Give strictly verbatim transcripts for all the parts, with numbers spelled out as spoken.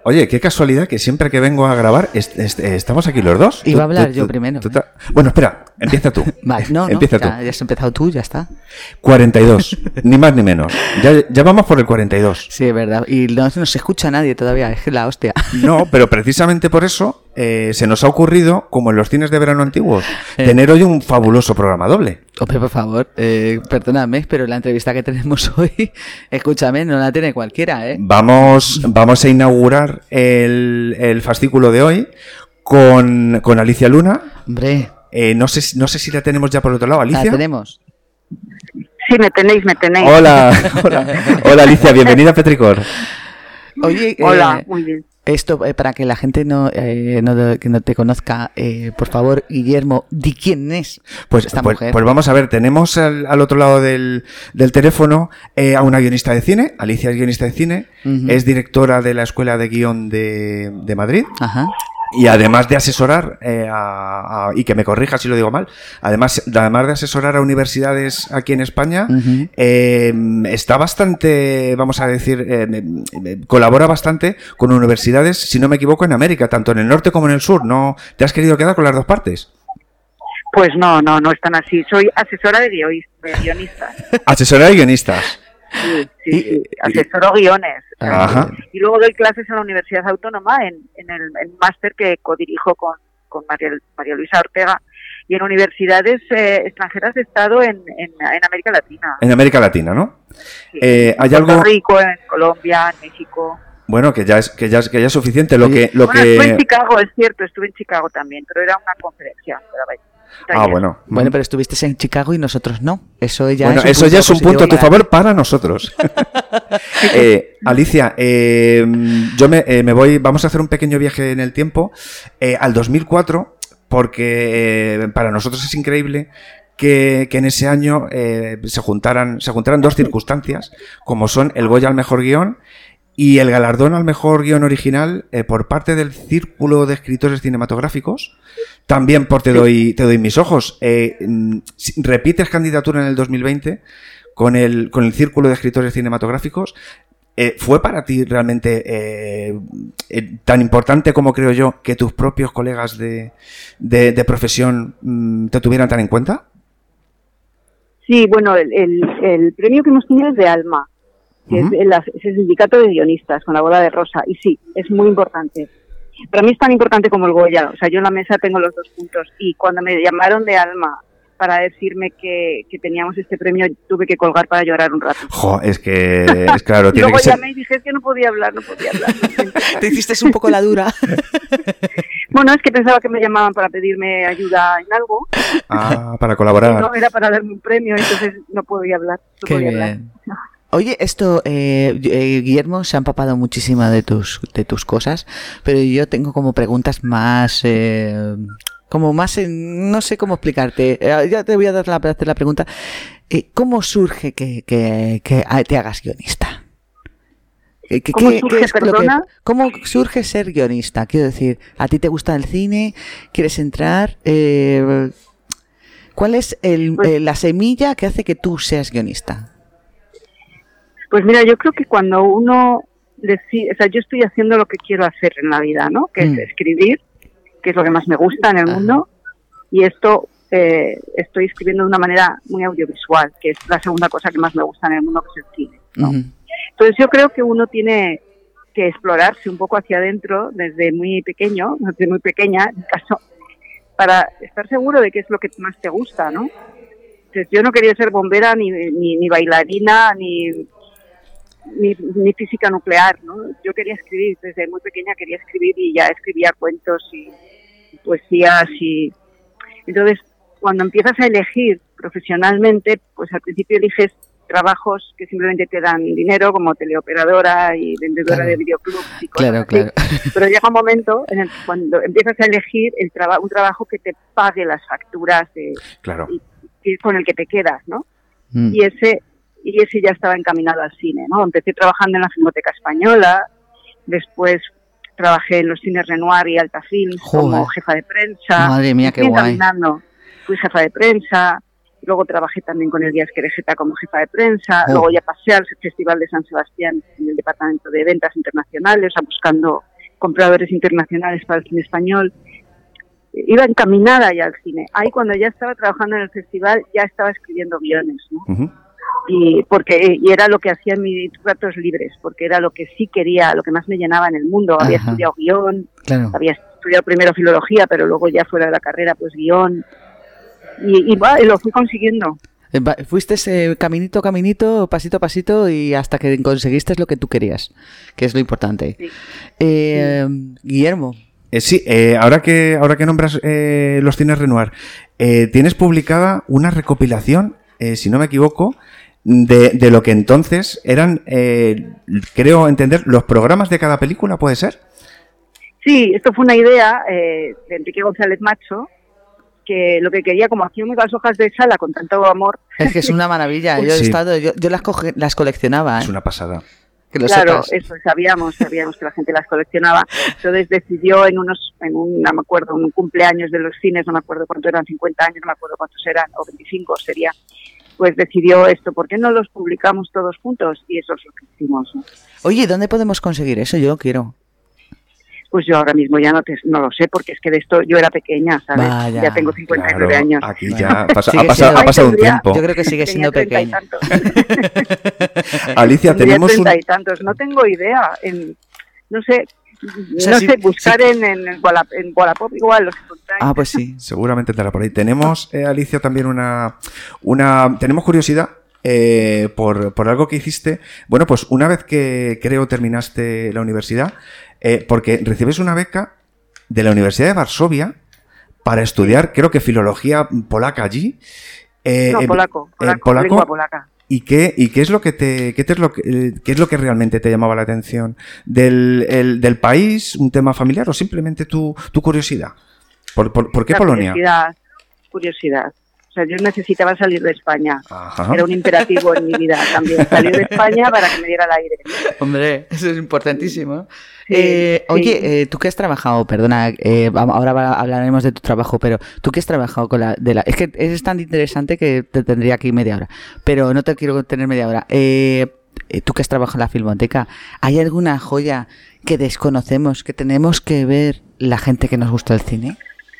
Oye, qué casualidad que siempre que vengo a grabar est- est- estamos aquí los dos. Iba a hablar Tú- yo tú- primero. tú- tú- Bueno, espera, empieza tú. Vale, no, no, empieza tú. ya, ya has empezado tú, ya está. cuarenta y dos, ni más ni menos. Ya, ya vamos por el cuarenta y dos. Sí, es verdad. Y no, no se escucha a nadie todavía, es que la hostia. No, pero precisamente por eso eh, se nos ha ocurrido, como en los cines de verano antiguos, Eh. tener hoy un fabuloso programa doble. Hombre, por favor, eh, perdóname, pero la entrevista que tenemos hoy, escúchame, no la tiene cualquiera, ¿eh? Vamos, vamos a inaugurar el, el fascículo de hoy con, con Alicia Luna. Hombre, Eh, no sé, si- no sé si la tenemos ya por otro lado, la Alicia. tenemos. Sí, me tenéis, me tenéis. Hola, hola, hola Alicia, bienvenida a Petricor. Oye, Hola, eh, muy bien. esto, eh, para que la gente no, eh, no, que no te conozca, eh, por favor, Guillermo, di quién es Pues, esta pues, mujer. pues vamos a ver, tenemos al, al otro lado del, del teléfono eh, a una guionista de cine. Alicia es guionista de cine, Ujú. es directora de la Escuela de Guión de, de Madrid. Ajá. Y además de asesorar, eh, a, a- y que me corrija si lo digo mal, además, además de asesorar a universidades aquí en España, Ujú. eh, está bastante, vamos a decir, eh, eh, colabora bastante con universidades, si no me equivoco, en América, tanto en el norte como en el sur. ¿No te has querido quedar con las dos partes? Pues no, no, no es tan así. Soy asesora de, guiois- de guionistas. Asesorar a guionistas. Sí, sí, Y- sí. y- Asesoro guiones. Ajá. Y luego doy clases en la Universidad Autónoma en, en el, el máster que codirijo con, con María, María Luisa Ortega. Y en universidades eh, extranjeras he estado en, en, en América Latina. En América Latina, ¿no? Sí. Eh, ¿hay en Puerto algo? Rico, en Colombia, en México. Bueno, que ya es, que ya es, que ya es suficiente. Lo Oye, que, lo bueno, estuve en que. Chicago, es cierto, estuve en Chicago también, pero era una conferencia. Pero vaya, Ah, taller. bueno. Bueno, pero estuviste en Chicago y nosotros no. Eso ya Bueno, es un eso ya es un positivo punto a tu para- favor para nosotros. Eh, Alicia, eh, yo me, eh, me voy, vamos a hacer un pequeño viaje en el tiempo eh, al dos mil cuatro, porque eh, para nosotros es increíble que, que en ese año eh, se juntaran, se juntaran dos circunstancias, como son el Goya al mejor guión y el galardón al mejor guión original eh, por parte del Círculo de Escritores Cinematográficos. También por Te doy, te doy mis ojos. Eh, mm, si- repites candidatura en el dos mil veinte con el, con el Círculo de Escritores Cinematográficos. Eh, ¿Fue para ti realmente eh, eh, tan importante como creo yo que tus propios colegas de, de, de profesión mm, te tuvieran tan en cuenta? Sí, bueno, el, el, el premio que hemos tenido es de ALMA, que Ujú. es, el, es el sindicato de guionistas, con la bola de rosa, y sí, es muy importante. Para mí es tan importante como el Goya, o sea, yo en la mesa tengo los dos puntos, y cuando me llamaron de ALMA para decirme que, que teníamos este premio, tuve que colgar para llorar un rato. Jo, es que, es claro, Y tiene luego que ser... llamé y dije, es que no podía hablar, no podía hablar. lo siento. Te hiciste un poco la dura. Bueno, es que pensaba que me llamaban para pedirme ayuda en algo, Ah, para y colaborar. no era para darme un premio, entonces no podía hablar. No Qué podía hablar. bien. Oye, esto, eh, eh, Guillermo, se ha empapado muchísimo de tus, de tus cosas, pero yo tengo como preguntas más, eh, como más, eh, no sé cómo explicarte. Eh, ya te voy a dar la, hacer la pregunta. Eh, ¿Cómo surge que, que, que te hagas guionista? Eh, ¿Qué, ¿Cómo qué- surge, qué es lo que- perdona? ¿Cómo surge ser guionista? Quiero decir, ¿a ti te gusta el cine? ¿Quieres entrar? Eh, ¿Cuál es el, Pues- eh, la semilla que hace que tú seas guionista? Pues mira, yo creo que cuando uno decide, o sea, yo estoy haciendo lo que quiero hacer en la vida, ¿no? Que Mm. es escribir, que es lo que más me gusta en el Ajá. mundo, y esto eh, estoy escribiendo de una manera muy audiovisual, que es la segunda cosa que más me gusta en el mundo, que es el cine, ¿no? Ujú. Entonces yo creo que uno tiene que explorarse un poco hacia adentro desde muy pequeño, desde muy pequeña, en mi caso, para estar seguro de qué es lo que más te gusta, ¿no? Entonces yo no quería ser bombera, ni, ni, ni bailarina, ni, ni, ni física nuclear, ¿no? Yo quería escribir, desde muy pequeña quería escribir y ya escribía cuentos y poesías y... Entonces, cuando empiezas a elegir profesionalmente, pues al principio eliges trabajos que simplemente te dan dinero, como teleoperadora y vendedora Claro. de videoclubs y cosas Claro, así. claro. Pero llega un momento en el cuando empiezas a elegir el traba- un trabajo que te pague las facturas de, Claro. y, y con el que te quedas, ¿no? Mm. Y ese y ese ya estaba encaminado al cine, ¿no? Empecé trabajando en la Filmoteca Española, después trabajé en los cines Renoir y Alta Films como Joder. jefa de prensa. Madre mía, qué Fui guay. encaminando. Fui jefa de prensa, luego trabajé también con el Díaz Querejeta como jefa de prensa, Oh. luego ya pasé al Festival de San Sebastián en el Departamento de Ventas Internacionales, a buscando compradores internacionales para el cine español. Iba encaminada ya al cine. Ahí cuando ya estaba trabajando en el festival ya estaba escribiendo guiones, ¿no? Uh-huh. Y porque y era lo que hacía en mis ratos libres, porque era lo que sí quería, lo que más me llenaba en el mundo. Ajá. Había estudiado guión, claro. Había estudiado primero filología, pero luego ya fuera de la carrera pues guión. Y, y, y lo fui consiguiendo. Fuiste eh, caminito, caminito, pasito a pasito y hasta que conseguiste lo que tú querías, que es lo importante. Sí. Eh, sí. Guillermo. Eh, sí, eh, ahora que ahora que nombras eh, los cines Renoir, eh, tienes publicada una recopilación, eh, si no me equivoco, de, de lo que entonces eran, eh, creo entender, los programas de cada película, ¿puede ser? Sí, esto fue una idea eh, de Enrique González Macho, que lo que quería, como hacía unas hojas de sala con tanto amor... Es que es una maravilla, yo he sí. estado, yo, yo las, coge, las coleccionaba. ¿eh? Es una pasada. Que lo claro, sepas. Eso, sabíamos, sabíamos que la gente las coleccionaba. Entonces decidió en unos, en un, no me acuerdo, un cumpleaños de los cines, no me acuerdo cuánto eran, cincuenta años, no me acuerdo cuántos eran, o veinticinco sería, pues decidió esto, ¿por qué no los publicamos todos juntos? Y eso es lo que hicimos, ¿no? Oye, ¿dónde podemos conseguir eso? Yo quiero. Pues yo ahora mismo ya no te, no lo sé, porque es que de esto yo era pequeña, ¿sabes? Vaya, ya tengo cincuenta y nueve claro, años. Aquí ya pasa, ha, pasado, ha pasado un tiempo. Yo creo que sigue siendo pequeña. Alicia, tenemos treinta y tantos. No tengo idea. En, no sé, o sea, no sí, sé, buscar sí. en, en, Wallapop, en Wallapop igual los encontráis. Ah, pues sí. Seguramente estará por ahí. Tenemos, eh, Alicia, también una, una... Tenemos curiosidad eh, por, por algo que hiciste. Bueno, pues una vez que creo terminaste la universidad... Eh, porque recibes una beca de la Universidad de Varsovia para estudiar, creo que filología polaca allí. Eh, no, polaco, polaco, eh, polaco lengua polaca. ¿Y qué, y qué es lo que te, qué te es lo que, qué es lo que realmente te llamaba la atención del, el, del país, un tema familiar o simplemente tu, tu curiosidad? ¿Por, por, por qué la Polonia? Curiosidad, curiosidad. O sea, yo necesitaba salir de España. Ajá. Era un imperativo en mi vida también, salir de España para que me diera el aire. Hombre, eso es importantísimo. Sí, eh, sí. Oye, eh, tú que has trabajado, perdona, eh, ahora hablaremos de tu trabajo, pero tú que has trabajado con la, de la... Es que es tan interesante que te tendría aquí media hora, pero no te quiero tener media hora. Eh, tú que has trabajado en la Filmoteca, ¿hay alguna joya que desconocemos, que tenemos que ver la gente que nos gusta el cine?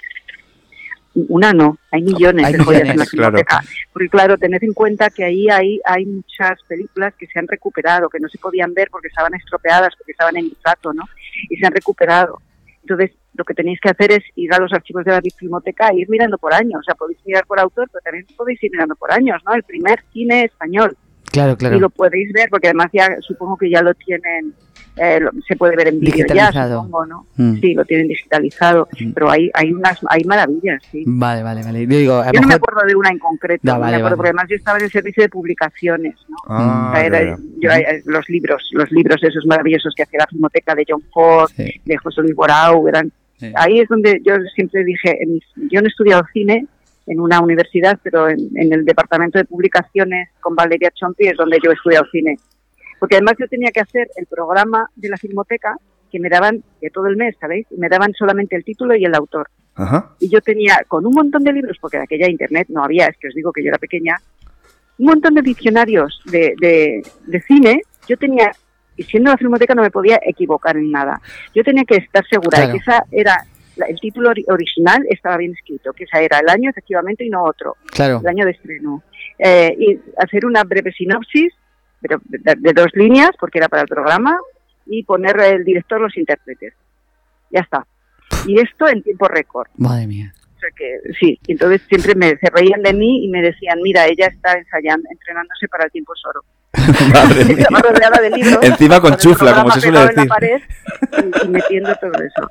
Una no, hay millones hay de millones, joyas en la Filmoteca. Claro. Porque claro, tened en cuenta que ahí hay, hay muchas películas que se han recuperado, que no se podían ver porque estaban estropeadas, porque estaban en hiato, ¿no? Y se han recuperado. Entonces, lo que tenéis que hacer es ir a los archivos de la Filmoteca e ir mirando por años. O sea, podéis mirar por autor, pero también podéis ir mirando por años, ¿no? El primer cine español. Claro, claro. Y lo podéis ver, porque además ya supongo que ya lo tienen... Eh, lo, se puede ver en vídeo ya, supongo, ¿no? Mm. Sí, lo tienen digitalizado, mm. pero hay hay unas hay maravillas, sí. Vale, vale, vale. Yo, digo, yo no me acuerdo de una en concreto, no, vale, me acuerdo, vale. Porque además yo estaba en el servicio de publicaciones, ¿no? Ah, o sea, era, yo, yo, los libros, los libros esos maravillosos que hacía la Filmoteca de John Ford, sí. de José Luis Borau, eran... Sí. Ahí es donde yo siempre dije, en, yo no he estudiado cine en una universidad, pero en, en el departamento de publicaciones con Valeria Chompi es donde yo he estudiado cine. Porque además yo tenía que hacer el programa de la Filmoteca que me daban de todo el mes, ¿sabéis? Y me daban solamente el título y el autor. Ajá. Y yo tenía, con un montón de libros, porque de aquella internet no había, es que os digo que yo era pequeña, un montón de diccionarios de, de, de cine, yo tenía, y siendo la Filmoteca no me podía equivocar en nada. Yo tenía que estar segura claro. de que esa era, el título original estaba bien escrito, que esa era el año efectivamente y no otro. Claro. El año de estreno. Eh, y hacer una breve sinopsis, pero de, de dos líneas, porque era para el programa, y poner el director, los intérpretes. Ya está. Y esto en tiempo récord. Madre mía. O sea que, sí, entonces siempre me, se reían de mí y me decían, mira, ella está ensayando, entrenándose para el tiempo soro. Madre mía. Estaba rodeada de libros. Encima con chufla, como se suele decir. En la pared y, y metiendo todo eso.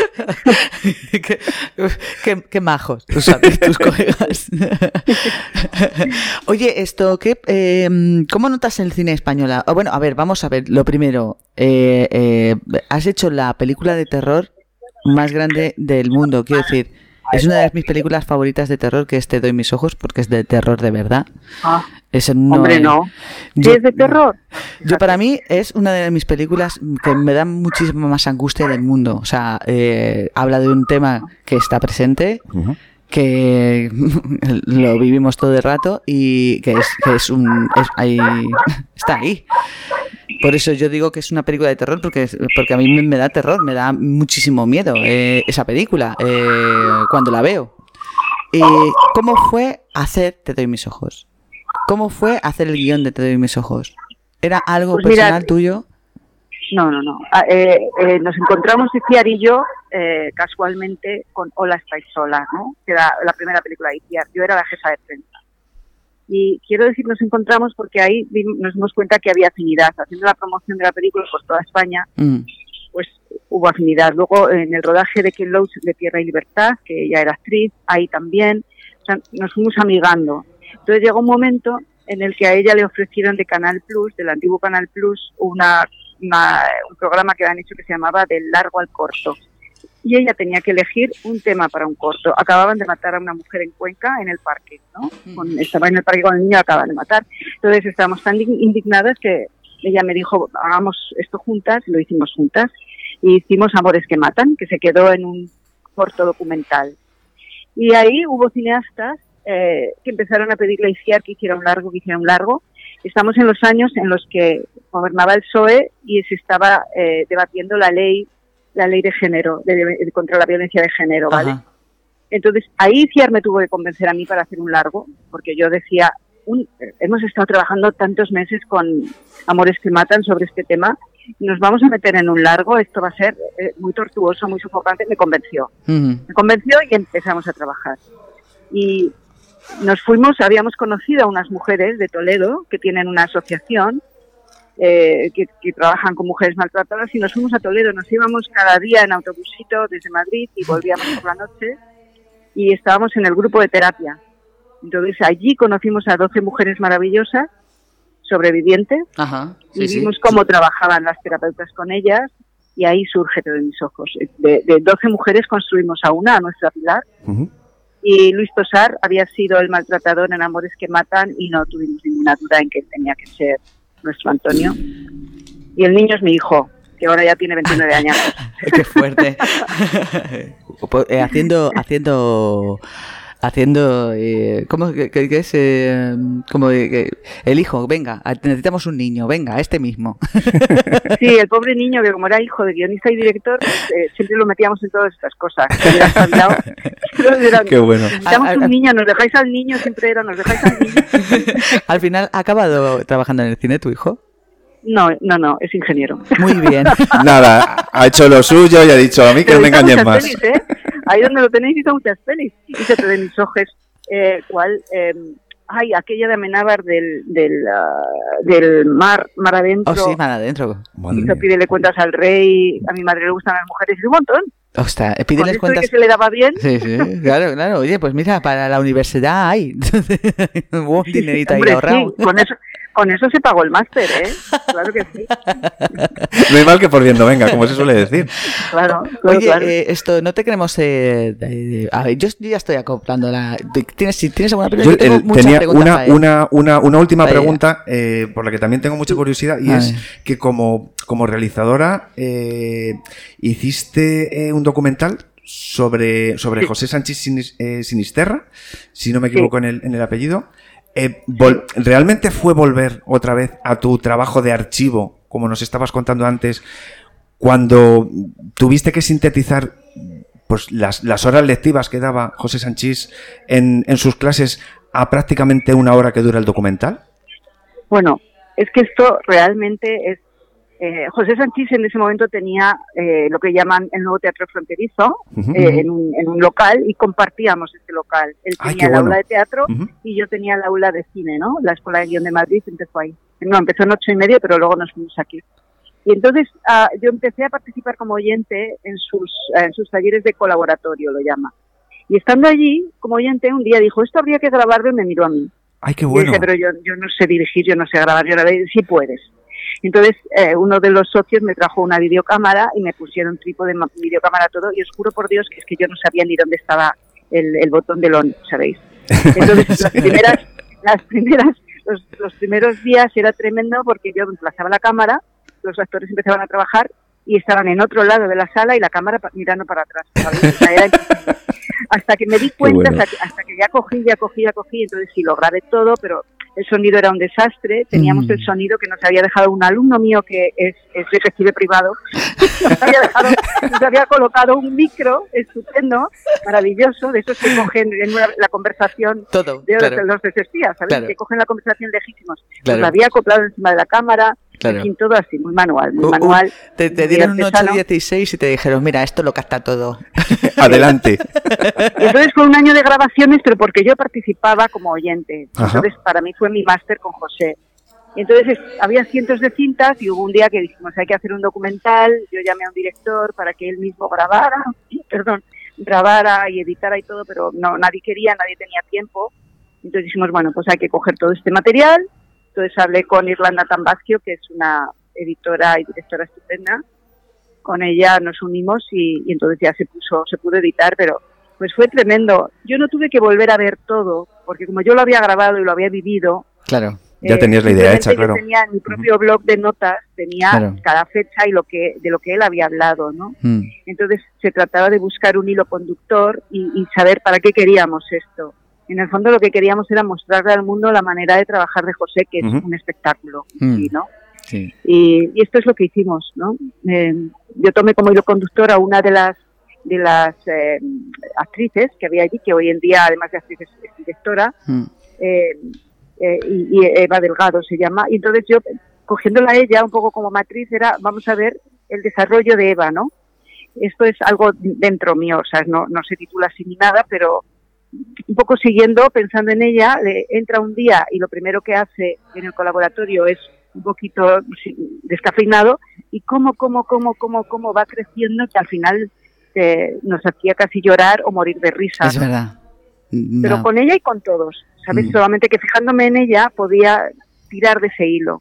Sí. qué, qué, qué majos, tú sabes, tus colegas. Oye, esto, ¿qué, eh, ¿cómo notas el cine español? Oh, bueno, a ver, vamos a ver. Lo primero, eh, eh, has hecho la película de terror más grande del mundo, quiero decir. Es una de mis películas favoritas de terror, que es Te doy mis ojos, porque es de terror de verdad. Ah, Eso no hombre, es, no. Yo, ¿Es de terror? Yo, para mí, es una de mis películas que me da muchísima más angustia del mundo. O sea, eh, habla de un tema que está presente, uh-huh. que lo vivimos todo el rato y que es, que es un... Es, ahí, está ahí. Por eso yo digo que es una película de terror, porque, porque a mí me, me da terror, me da muchísimo miedo eh, esa película eh, cuando la veo. Eh, ¿Cómo fue hacer Te doy mis ojos? ¿Cómo fue hacer el guión de Te doy mis ojos? ¿Era algo pues personal mira, tuyo? No, no, no. Ah, eh, eh, nos encontramos Iciar y yo eh, casualmente con Hola, estáis sola, ¿no? Que era la primera película de Iciar. Yo era la jefa de prensa. Y quiero decir, nos encontramos porque ahí nos dimos cuenta que había afinidad. Haciendo la promoción de la película por toda España, mm. pues hubo afinidad. Luego, en el rodaje de Ken Loach de Tierra y Libertad, que ella era actriz, ahí también, o sea, nos fuimos amigando. Entonces llegó un momento en el que a ella le ofrecieron de Canal Plus, del antiguo Canal Plus, una, una, un programa que habían hecho que se llamaba Del largo al corto. Y ella tenía que elegir un tema para un corto. Acababan de matar a una mujer en Cuenca, en el parque, ¿no? Con, estaba en el parque con el niño, acaban de matar. Entonces estábamos tan indignadas que ella me dijo, hagamos esto juntas, y lo hicimos juntas. Y hicimos Amores que matan, que se quedó en un corto documental. Y ahí hubo cineastas eh, que empezaron a pedirle a Iciar que hiciera un largo, que hiciera un largo. Estamos en los años en los que gobernaba el P S O E y se estaba eh, debatiendo la ley la ley de género, de, de, contra la violencia de género, ¿vale? Ajá. Entonces, ahí Iciar me tuvo que convencer a mí para hacer un largo, porque yo decía, un, hemos estado trabajando tantos meses con Amores que matan sobre este tema, nos vamos a meter en un largo, esto va a ser eh, muy tortuoso, muy sofocante, me convenció. Uh-huh. Me convenció y empezamos a trabajar. Y nos fuimos, habíamos conocido a unas mujeres de Toledo que tienen una asociación Eh, que, que trabajan con mujeres maltratadas y nos fuimos a Toledo, nos íbamos cada día en autobusito desde Madrid y volvíamos por la noche y estábamos en el grupo de terapia. Entonces allí conocimos a doce mujeres maravillosas, sobrevivientes, Ajá, sí, y vimos sí, cómo sí. trabajaban las terapeutas con ellas y ahí surge Te doy mis ojos. De, de doce mujeres construimos a una, a nuestra Pilar, uh-huh. y Luis Tosar había sido el maltratador en Amores que matan y no tuvimos ninguna duda en que él tenía que ser nuestro Antonio. Y el niño es mi hijo, que ahora ya tiene veintinueve años. ¡Qué fuerte! eh, haciendo, haciendo, haciendo, eh, ¿cómo que, que es? Eh, como que el hijo, venga, necesitamos un niño, venga, este mismo. Sí, el pobre niño, que como era hijo de guionista y director, pues, eh, siempre lo metíamos en todas estas cosas. Era, ¡qué bueno! Necesitamos un niño, nos dejáis al niño, siempre era, nos dejáis al niño. Al final, ¿ha acabado trabajando en el cine tu hijo? No, no, no, es ingeniero. Muy bien. Nada, ha hecho lo suyo y ha dicho, a mí que no me engañen más. Pelis, ¿eh? Ahí donde lo tenéis hizo muchas pelis. Hice Te doy mis ojos, eh, ¿cuál? Eh, ay, aquella de Amenábar del, del, uh, del mar, mar adentro. Oh, sí, mar adentro. Hizo Pídele cuentas al rey, a mi madre le gustan las mujeres y un montón. Ostras, pídeles cuentas. Que se le daba bien. Sí, sí, claro, claro. Oye, pues mira, para la universidad hay un buen dinerito ahí ahorrado. Sí, con eso, con eso se pagó el máster, ¿eh? Claro que sí. No hay mal que por bien no venga, como se suele decir. Claro, claro. Oye, claro. Eh, esto, no te queremos... Eh, eh, a ver, yo, yo ya estoy acoplando la... ¿Tienes, si tienes alguna pregunta? Yo, tengo el, muchas tenía preguntas una, para él. una, una, una última para pregunta, eh, por la que también tengo mucha curiosidad, y a es ver. que como, como realizadora eh, hiciste eh, un documental sobre, sobre sí. José Sanchis Sinis, eh, Sinisterra, si no me equivoco sí. en, el, en el apellido. Eh, vol- ¿Realmente fue volver otra vez a tu trabajo de archivo, como nos estabas contando antes, cuando tuviste que sintetizar pues las, las horas lectivas que daba José Sanchis en, en sus clases a prácticamente una hora que dura el documental? Bueno, es que esto realmente es... Eh, José Sanchis en ese momento tenía eh, lo que llaman el nuevo teatro fronterizo, uh-huh. eh, en, un, en un local, y compartíamos este local. Él tenía Ay, el bueno. aula de teatro uh-huh. y yo tenía el aula de cine, ¿no? La Escuela de Guión de Madrid empezó ahí. No, empezó en ocho y medio, pero luego nos fuimos aquí. Y entonces uh, yo empecé a participar como oyente en sus, uh, en sus talleres de colaboratorio, lo llama. Y estando allí, como oyente, un día dijo, esto habría que grabarlo, y me miró a mí. ¡Ay, qué bueno! Y dije, pero yo, yo no sé dirigir, yo no sé grabar, yo la veo, sí puedes. Entonces, eh, uno de los socios me trajo una videocámara y me pusieron trípode, videocámara, todo, y os juro por Dios que es que yo no sabía ni dónde estaba el, el botón del on, ¿sabéis? Entonces, las primeras, las primeras, los, los primeros días era tremendo porque yo emplazaba la cámara, los actores empezaban a trabajar y estaban en otro lado de la sala y la cámara pa- mirando para atrás, ¿sabéis? O sea, era hasta que me di cuenta, bueno. hasta, que, hasta que ya cogí, ya cogí, ya cogí, entonces sí, lo grabé todo, pero el sonido era un desastre, teníamos Mm. el sonido que nos había dejado un alumno mío que es, es detective privado, nos había, dejado, nos había colocado un micro estupendo, maravilloso, de esos que cogen en una, la conversación Todo, de claro. los, los desespías, ¿sabes? Claro. Que cogen la conversación lejísimos. Claro. Nos lo había acoplado encima de la cámara, Claro. en fin, todo así, muy manual, muy Uh, uh, manual. te, te muy dieron un artesano. ocho dieciséis y te dijeron, mira, esto lo capta todo. Adelante. Y entonces fue un año de grabaciones, pero porque yo participaba como oyente. Ajá. Entonces para mí fue mi máster con José. Y entonces es- había cientos de cintas y hubo un día que dijimos, hay que hacer un documental. Yo llamé a un director para que él mismo grabara, perdón, grabara y editara y todo, pero no, nadie quería, nadie tenía tiempo. Entonces dijimos, bueno, pues hay que coger todo este material. Entonces hablé con Irlanda Tambasquio, que es una editora y directora estupenda. Con ella nos unimos y, y entonces ya se puso, se pudo editar, pero pues fue tremendo. Yo no tuve que volver a ver todo, porque como yo lo había grabado y lo había vivido, Claro. Ya tenías la idea simplemente hecha, claro. Yo tenía en mi propio blog de notas, tenía Claro. cada fecha y lo que de lo que él había hablado, ¿no? Mm. Entonces se trataba de buscar un hilo conductor y, y saber para qué queríamos esto. En el fondo lo que queríamos era mostrarle al mundo la manera de trabajar de José, que es Ujú. un espectáculo, Mm. ¿sí, ¿no? Sí. Y, y esto es lo que hicimos, ¿no? Eh, yo tomé como hilo conductor a una de las de las eh, actrices que había allí, que hoy en día, además de actriz, es, es directora, Mm. eh, eh, y, y Eva Delgado se llama. Y entonces yo, cogiéndola a ella un poco como matriz, era, vamos a ver el desarrollo de Eva, ¿no? Esto es algo dentro mío, o sea, no, no se titula así ni nada, pero un poco siguiendo, pensando en ella, de, entra un día y lo primero que hace en el colaboratorio es un poquito sí, descafeinado, y cómo, cómo, cómo, cómo, cómo va creciendo, que al final eh, nos hacía casi llorar o morir de risa. Es verdad. Pero No. con ella y con todos, ¿sabes? Mm. Solamente que fijándome en ella podía tirar de ese hilo.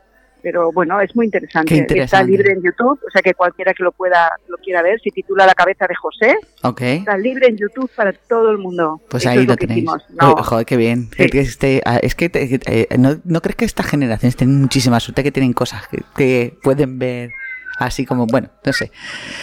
Pero bueno, es muy interesante. Qué interesante. Está libre en YouTube, o sea que cualquiera que lo pueda, lo quiera ver, se titula La cabeza de José, Ok. está libre en YouTube para todo el mundo. Pues Eso ahí es lo que tenéis. hicimos. No, Uy, joder, qué bien. Sí. Es que, este, ah, es que te- eh, ¿no, ¿no crees que estas generaciones tienen muchísima suerte, que tienen cosas que, que pueden ver así como, bueno, no sé.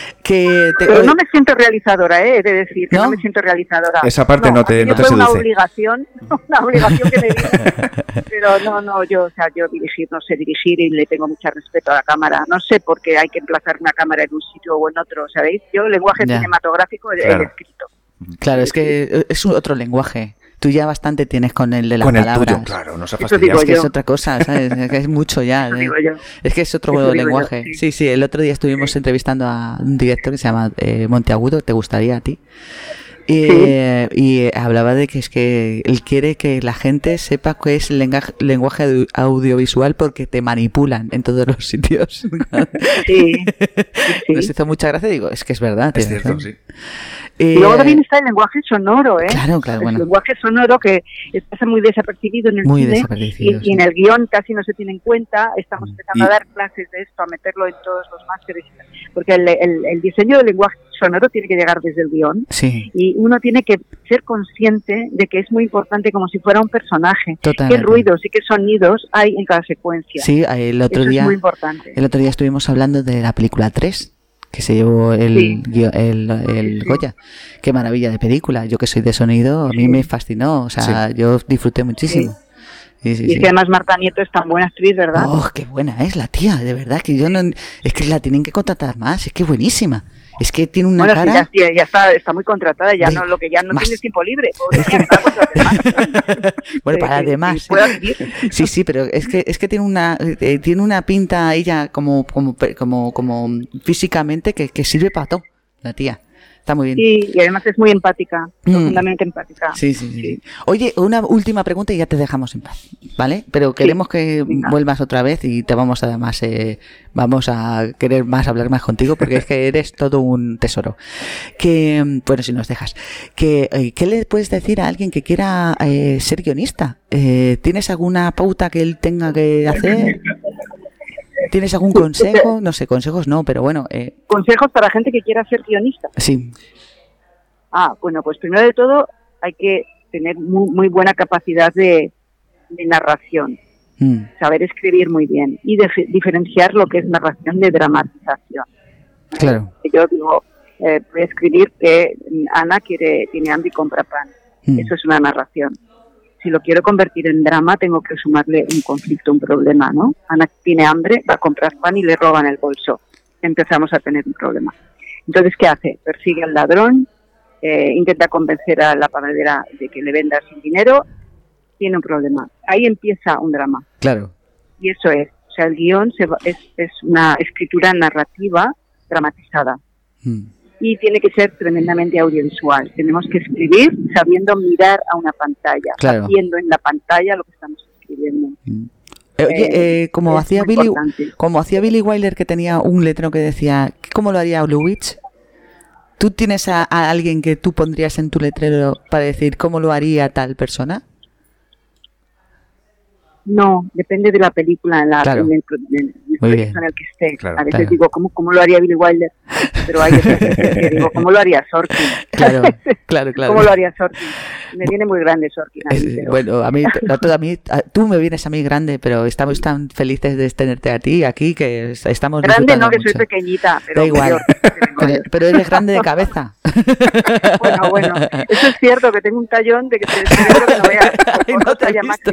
Que te- pero no me siento realizadora, ¿eh? He de decir que ¿No? no, me siento realizadora. Esa parte no te- aquello no te fue una seduce. obligación, una obligación que me di. Pero no, no, yo, o sea, yo dirigir, no sé dirigir y le tengo mucho respeto a la cámara. No sé por qué hay que emplazar una cámara en un sitio o en otro, ¿sabéis? Yo, lenguaje Ya. cinematográfico, he- Claro. he escrito. Claro, es que es un otro lenguaje. Tú ya bastante tienes con el de las Con el palabras. tuyo, claro, nos ha Eso fastidiado. Es que Digo es yo. otra cosa, ¿sabes? Es que es mucho ya. Eso ¿eh? digo yo. Es que es otro Eso digo yo, lenguaje. sí. Sí, sí, el otro día estuvimos entrevistando a un director que se llama eh, Monteagudo, ¿te gustaría a ti? Y, eh, y eh, hablaba de que es que él quiere que la gente sepa qué es el lenga- lenguaje au- audiovisual porque te manipulan en todos los sitios. Sí, sí, Nos sí. hizo mucha gracia, digo, es que es verdad. Es tienes cierto, razón. sí. Eh, Y luego también está el lenguaje sonoro, ¿eh? Claro, claro, el bueno. lenguaje sonoro que pasa muy desapercibido en el Muy cine desapercibido, y, y en el guión casi no se tiene en cuenta. Estamos empezando Y- a dar clases de esto, a meterlo en todos los másteres, porque el, el- el diseño del lenguaje sonoro tiene que llegar desde el guión Sí, y uno tiene que ser consciente de que es muy importante, como si fuera un personaje. Qué totalmente. ruidos y qué sonidos hay en cada secuencia. Sí, el otro Eso día... es muy importante. El otro día estuvimos hablando de la película tres, que se llevó el, Sí. guio- el, el Sí. Goya. Qué maravilla de película. Yo que soy de sonido, a mí Sí. me fascinó. O sea, yo disfruté muchísimo. Sí, sí, Y es sí. que además Marta Nieto es tan buena actriz, ¿verdad? Oh, qué buena es la tía, de verdad. Que yo no. Es que la tienen que contratar más. Es que buenísima. Es que tiene una Bueno, sí, cara. ya, ya está, está muy contratada, ya Hombre, no, lo que ya no más. tiene tiempo libre. Pobre, ya está contratada. Bueno, Eh, para que- además. que pueda vivir. Sí, sí, pero es que es que tiene una eh, tiene una pinta ella como como como como físicamente que, que sirve para todo, la tía. Está muy bien. Sí, y además es muy empática, Mm. profundamente empática. Sí, sí, sí, sí. Oye, una última pregunta y ya te dejamos en paz, ¿vale? Pero queremos que venga. vuelvas otra vez y te vamos a más, eh, vamos a querer más hablar más contigo porque es que eres todo un tesoro. Que, bueno, si nos dejas, que, eh, ¿qué le puedes decir a alguien que quiera eh, ser guionista? Eh, ¿Tienes alguna pauta que él tenga que hacer? ¿Tienes algún consejo? No sé, consejos no, pero bueno, eh, Consejos para gente que quiera ser guionista. sí. Ah, bueno, pues primero de todo hay que tener muy, muy buena capacidad de, de narración, Mm, saber escribir muy bien y dif- diferenciar lo que es narración de dramatización. claro. Yo digo, eh, voy a escribir que Ana quiere, tiene hambre y compra pan. Mm, Eso es una narración. si lo quiero convertir en drama, tengo que sumarle un conflicto, un problema, ¿no? Ana tiene hambre, va a comprar pan y le roban el bolso. Empezamos a tener un problema. Entonces, ¿qué hace? Persigue al ladrón, eh, intenta convencer a la panadera de que le venda sin dinero, tiene un problema. Ahí empieza un drama. Claro. Y eso es, o sea, el guión se va, es, es una escritura narrativa dramatizada. Mm. Y tiene que ser tremendamente audiovisual. Tenemos que escribir sabiendo mirar a una pantalla, claro. Haciendo en la pantalla lo que estamos escribiendo. Mm. Eh, oye, eh, como, hacía Billy, como hacía Billy Wilder, que tenía un letrero que decía, ¿cómo lo haría Lubitsch? ¿Tú tienes a, a alguien que tú pondrías en tu letrero para decir cómo lo haría tal persona? No, depende de la película, en, la, claro. en, el, en el proyecto en el que esté. Claro, a veces claro. digo, ¿cómo, ¿cómo lo haría Billy Wilder? Pero hay veces que digo, ¿cómo lo haría Sorkin? Claro, claro, claro. ¿Cómo lo haría Sorkin? Me viene muy grande Sorkin. A mí, Es, pero... Bueno, a mí, a, a mí, a, tú me vienes a mí grande, pero estamos tan felices de tenerte a ti aquí que estamos grande no, que mucho. soy pequeñita, pero da igual. Mayor, pero, pero eres grande de cabeza. Bueno, bueno, eso es cierto, que tengo un tallón de que te cerebro que no veas. Ay, no te he visto.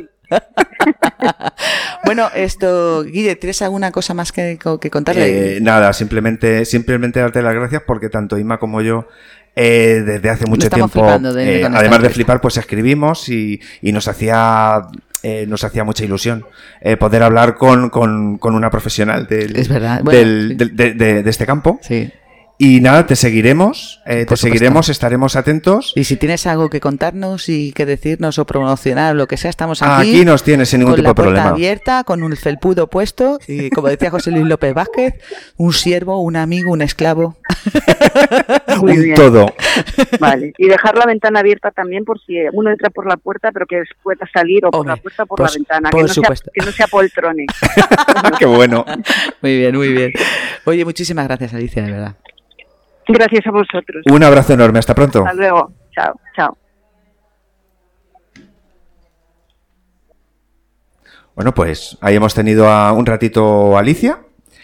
Bueno, esto, Guille, ¿tienes alguna cosa más que, que contarle? Eh, nada, simplemente, simplemente darte las gracias porque tanto Inma como yo eh, desde hace mucho tiempo, de, eh, además de flipar, pues escribimos y, y nos hacía eh, nos hacía mucha ilusión eh, poder hablar con, con, con una profesional del, es verdad. Bueno, del, sí. de, de, de, de este campo. Sí. Y nada, te seguiremos, eh, te seguiremos, estaremos atentos. Y si tienes algo que contarnos y que decirnos o promocionar, lo que sea, estamos aquí. Aquí nos tienes sin ningún tipo de problema. Con la puerta abierta, con un felpudo puesto y, como decía José Luis López Vázquez, un siervo, un amigo, un esclavo. Muy un bien. todo. Vale, y dejar la ventana abierta también por si uno entra por la puerta, pero que pueda salir o por Hombre, la puerta o por por, la ventana, por que, no sea, que no sea poltrone. Qué bueno. Muy bien, muy bien. Oye, muchísimas gracias, Alicia, de verdad. Gracias a vosotros. Un abrazo enorme, hasta pronto. Hasta luego. Chao, chao. Bueno, pues ahí hemos tenido a un ratito a Alicia.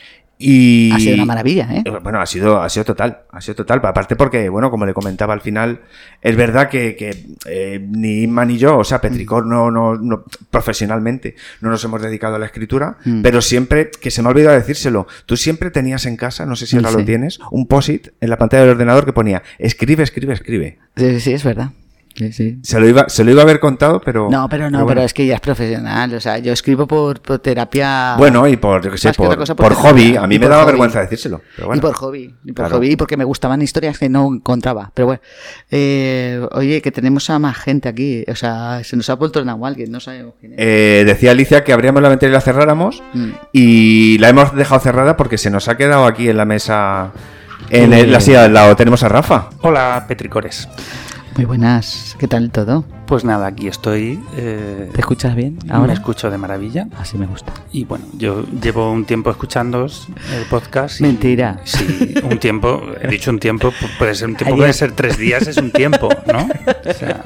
Y ha sido una maravilla, ¿eh? Bueno, ha sido, ha sido total, ha sido total. Aparte porque, bueno, como le comentaba al final, es verdad que, que eh, ni Inma ni yo, o sea, Petricor no, no, no, profesionalmente no nos hemos dedicado a la escritura, mm. pero siempre, que se me ha olvidado decírselo, tú siempre tenías en casa, no sé si ahora sí. lo tienes, un post-it en la pantalla del ordenador que ponía, escribe, escribe, escribe. Sí, sí, es verdad. Sí, sí. Se lo iba, se lo iba a haber contado, pero... No, pero no, pero, bueno. pero es que ya es profesional, o sea, yo escribo por, por terapia... Bueno, y por, yo qué sé, por, cosa, por, por hobby, a mí me daba hobby. vergüenza decírselo. Pero bueno. Y por hobby, y por claro. hobby, porque me gustaban historias que no encontraba, pero bueno. Eh, oye, que tenemos a más gente aquí, o sea, se nos ha vuelto el Nahual, que no sabemos quién es. Eh, decía Alicia que abríamos la ventana y la cerráramos, mm. y la hemos dejado cerrada porque se nos ha quedado aquí en la mesa, en el, la silla del lado, tenemos a Rafa. Hola, Petricores. Muy buenas, ¿qué tal todo? Pues nada, aquí estoy. Eh, ¿Te escuchas bien ahora? Me escucho de maravilla. Así me gusta. Y bueno, yo llevo un tiempo escuchándoos el podcast. Y, Mentira. Sí, un tiempo, he dicho un tiempo, puede ser un tiempo, puede ser tres días, es un tiempo, ¿no? O sea...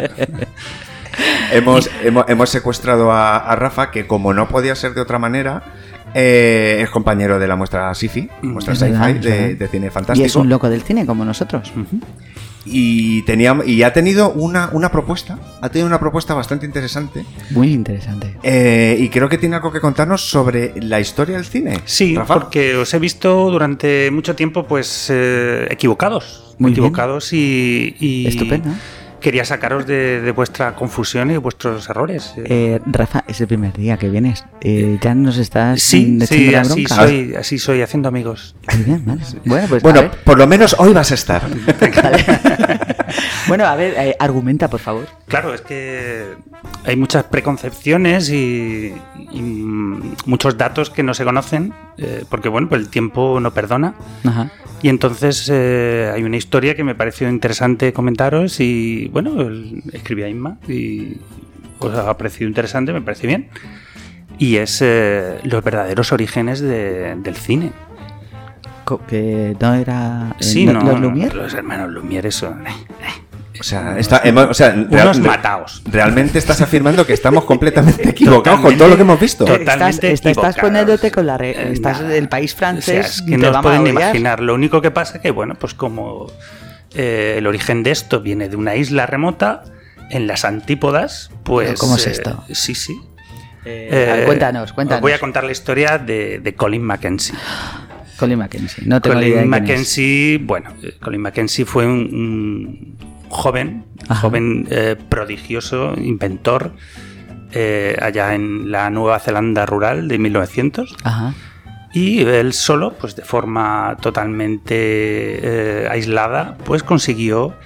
hemos, hemos, hemos secuestrado a, a Rafa, que como no podía ser de otra manera... Eh, es compañero de la muestra SciFi, muestra Sci-Fi de, de cine fantástico. Y es un loco del cine como nosotros. Uh-huh. Y tenía y ha tenido una, una propuesta, ha tenido una propuesta bastante interesante. Muy interesante. Eh, y creo que tiene algo que contarnos sobre la historia del cine. Sí, Rafa. Porque os he visto durante mucho tiempo, pues, eh, equivocados. Muy equivocados y, y. Estupendo. Quería sacaros de, de vuestra confusión y de vuestros errores. Eh, Rafa, es el primer día que vienes. Eh, ¿Ya nos estás sí, echando sí, la así bronca? soy, así soy, haciendo amigos. Muy bien, vale. Bueno, pues bueno por lo menos hoy vas a estar. Vale. Bueno, a ver, eh, argumenta, por favor. Claro, es que hay muchas preconcepciones y, y muchos datos que no se conocen, eh, porque bueno, pues el tiempo no perdona. Ajá. Y entonces eh, hay una historia que me pareció interesante comentaros y bueno, el, escribí a Inma y os ha parecido interesante, me parece bien. Y es eh, los verdaderos orígenes de, del cine. Que no era... Sí, no, no, los Lumière. Los hermanos Lumière, eso... O sea, está, hemos, o sea unos real, mataos. Realmente estás afirmando que estamos completamente equivocados con todo lo que hemos visto. Totalmente estás, estás poniéndote con la re... Estás eh, del país francés. O sea, es que no os pueden imaginar. Lo único que pasa es que, bueno, pues como eh, el origen de esto viene de una isla remota en las antípodas, pues... ¿Cómo es esto? Eh, sí, sí. Eh, eh, cuéntanos, cuéntanos. Os voy a contar la historia de, de Colin Mackenzie. Colin Mackenzie, no tengo Colin idea de quién Mackenzie, es. Bueno, Colin Mackenzie fue un, un joven, Ajá. joven eh, prodigioso, inventor, eh, allá en la Nueva Zelanda rural de mil novecientos. Ajá. Y él solo, pues de forma totalmente eh, aislada, pues consiguió,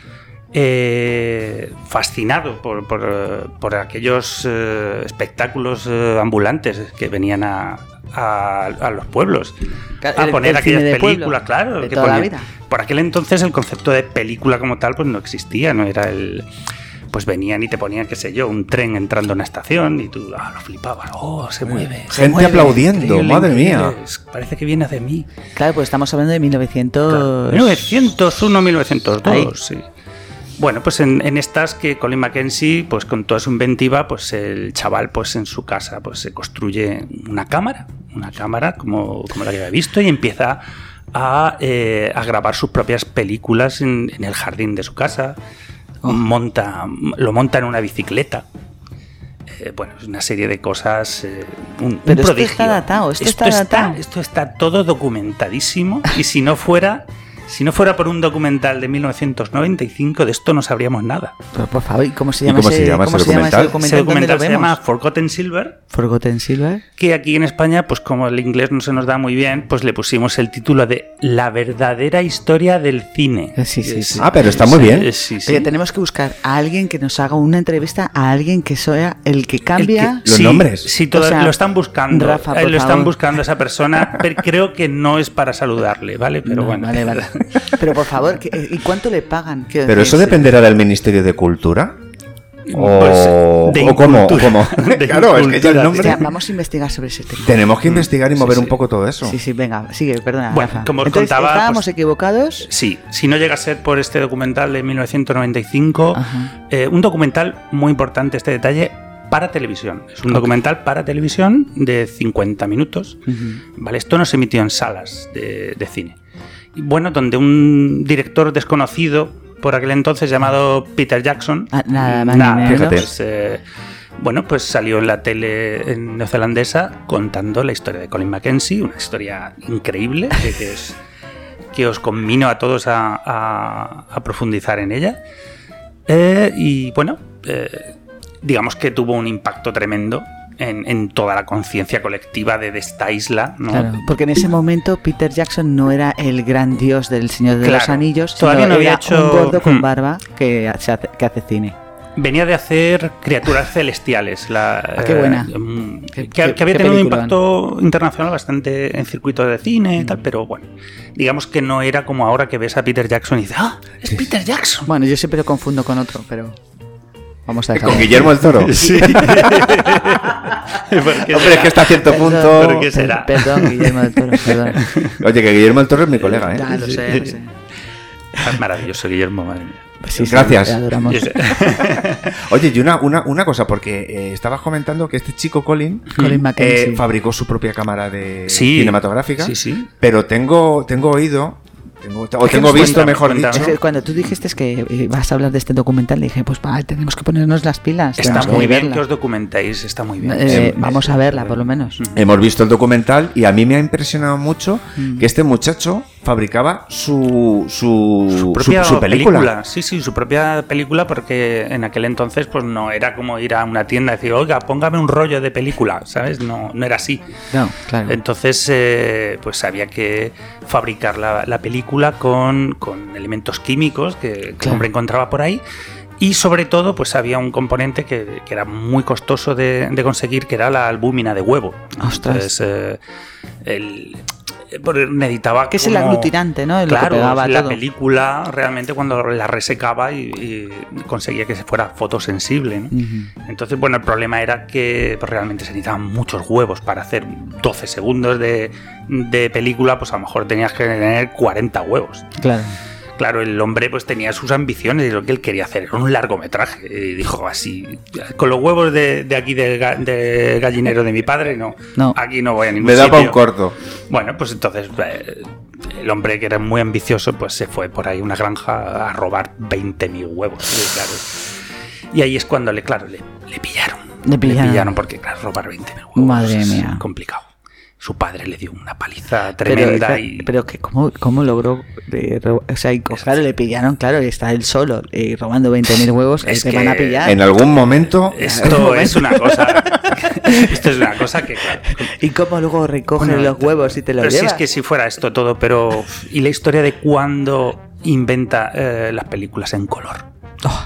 eh, fascinado por, por, por aquellos eh, espectáculos eh, ambulantes que venían a, a, a los pueblos, a el, poner el aquellas cine de películas, pueblo, claro. de que toda ponían. la vida. Por aquel entonces el concepto de película como tal pues no existía, no era el... Pues venían y te ponían, qué sé yo, un tren entrando a una estación y tú ah, lo flipabas. Oh, se mueve. Gente se mueve, aplaudiendo, increíble, madre increíble. mía. Parece que viene de mí. Claro, pues estamos hablando de mil novecientos... Claro. mil novecientos uno, mil novecientos dos, Ahí. sí. Bueno, pues en, en estas que Colin Mackenzie, pues con toda su inventiva, pues el chaval, pues en su casa, pues se construye una cámara, una cámara como, como la que había visto y empieza a, eh, a grabar sus propias películas en, en el jardín de su casa. Oh. Monta, lo monta en una bicicleta. Eh, bueno, es una serie de cosas. Eh, un, Pero un prodigio. esto está datado, esto, esto está, está datado. Esto está todo documentadísimo. Y si no fuera, si no fuera por un documental de mil novecientos noventa y cinco, de esto no sabríamos nada. Pero por favor, ¿y cómo se llama, cómo ese, se llama ¿cómo ese se llama ese documental? Ese documental se llama vemos? Forgotten Silver. Forgotten Silver. Que aquí en España, pues como el inglés no se nos da muy bien, pues le pusimos el título de La verdadera historia del cine. Sí, sí, sí. Ah, pero está muy bien. Sí, sí. Oye, tenemos que buscar a alguien que nos haga una entrevista, a alguien que sea el que cambia... El que, los sí, nombres. Sí, todo, o sea, lo están buscando. Rafa, por eh, lo están favor. buscando a esa persona, pero creo que no es para saludarle, ¿vale? Pero No, bueno. Vale, vale. Pero por favor, ¿qué- ¿y cuánto le pagan? Quiero Pero decir, eso dependerá del Ministerio de Cultura. O, Pues, de o cómo, o incultura. cómo. De Claro, es que ya el incultura. nombre. Hostia, vamos a investigar sobre ese tema. Tenemos que investigar y Sí, mover sí. un poco todo eso. Sí, sí, venga, sigue, perdona, Bueno, Rafa. como os Entonces, contaba, estábamos pues- equivocados. Sí, si no llega a ser por este documental de mil novecientos noventa y cinco, Ajá. eh, un documental muy importante este detalle para televisión. Es un documental para televisión de cincuenta minutos. Ujú. ¿Vale? Esto no se emitió en salas de, de cine. Y bueno, donde un director desconocido por aquel entonces llamado Peter Jackson, Ah, nada más nada, ni menos. Fíjate. pues, eh, bueno, pues salió en la tele neozelandesa contando la historia de Colin Mackenzie, una historia increíble que, que, es, que os conmino a todos a, a, a profundizar en ella. Eh, y bueno, eh, digamos que tuvo un impacto tremendo en, en toda la conciencia colectiva de, de esta isla, ¿no? Claro, porque en ese momento Peter Jackson no era el gran dios del Señor de Claro, los Anillos, todavía sino no había era hecho- un gordo con Hmm. barba que, se hace, que hace cine. Venía de hacer Criaturas Celestiales. La, Ah, qué buena. eh, mm, Qué- que, que qué- había qué tenido un peliculón. impacto internacional bastante en circuitos de cine y tal, pero bueno, digamos que no era como ahora que ves a Peter Jackson y dices, ¡ah! ¡Es Peter Jackson! Bueno, yo siempre lo confundo con otro, pero vamos a Con dejarlo. Guillermo el Toro. Sí. Hombre, es que hasta cierto Perdón, punto. ¿Por qué será? Perdón, Guillermo del Toro, perdón. Oye, que Guillermo el Toro es mi colega, ¿eh? Ya lo sé, lo sé. Es maravilloso, Guillermo, madre mía. Pues sí, sí, Gracias. le adoramos. Oye, y una, una, una cosa, porque eh, estabas comentando que este chico Colin Colin Mackenzie. eh, fabricó su propia cámara de Sí. cinematográfica, Sí, sí. pero tengo, tengo oído, tengo, o ¿Qué tengo nos visto, cuenta? mejor Cuéntanos. dicho. Es que cuando tú dijiste que eh, vas a hablar de este documental, dije, pues va, tenemos que ponernos las pilas. Está tenemos que muy bien verla. que os documentéis, está muy bien. Eh, Eh, vamos a verla, por lo menos. Hemos visto el documental y a mí me ha impresionado mucho Mm. que este muchacho fabricaba su, su, Su propia su- su película. Sí, sí, su propia película, porque en aquel entonces pues no era como ir a una tienda y decir, oiga, póngame un rollo de película, ¿sabes? No, no era así. No, claro. Entonces, eh, pues había que fabricar la, la película con, con elementos químicos que, que el Claro. hombre encontraba por ahí. Y sobre todo, pues había un componente que, que era muy costoso de, de conseguir, que era la albúmina de huevo. Ostras. Entonces, eh, el, eh, porque necesitaba Que es el como- aglutinante, ¿no? El Claro, lo que pegaba la todo. película realmente cuando la resecaba y, y conseguía que se fuera fotosensible, ¿no? Ujú. Entonces, bueno, el problema era que pues, realmente se necesitaban muchos huevos para hacer doce segundos de, de película, pues a lo mejor tenías que tener cuarenta huevos. Claro. Claro, el hombre pues tenía sus ambiciones y lo que él quería hacer era un largometraje. Y dijo así, con los huevos de, de aquí del ga- de gallinero de mi padre, no, No. aquí no voy a ningún Me da sitio. para un corto. Bueno, pues entonces eh, el hombre que era muy ambicioso pues se fue por ahí a una granja a robar veinte mil huevos. Y, claro, Y ahí es cuando, le claro, le, le pillaron. Le pillaron. Le pillaron porque, claro, robar veinte mil huevos Madre es mía. complicado. Su padre le dio una paliza tremenda. Pero, y... pero que ¿cómo, cómo logró? Eh, ro- o sea, y, claro, le pillaron, claro, y está él solo eh, robando veinte mil huevos. Es te que van a pillar. En algún momento... Esto es una cosa. Esto es una cosa que, claro. ¿Y cómo luego recogen Bueno, los huevos y te los Pero llevas? si es que si fuera esto todo, pero. Y la historia de cuando inventa eh, las películas en color. Oh,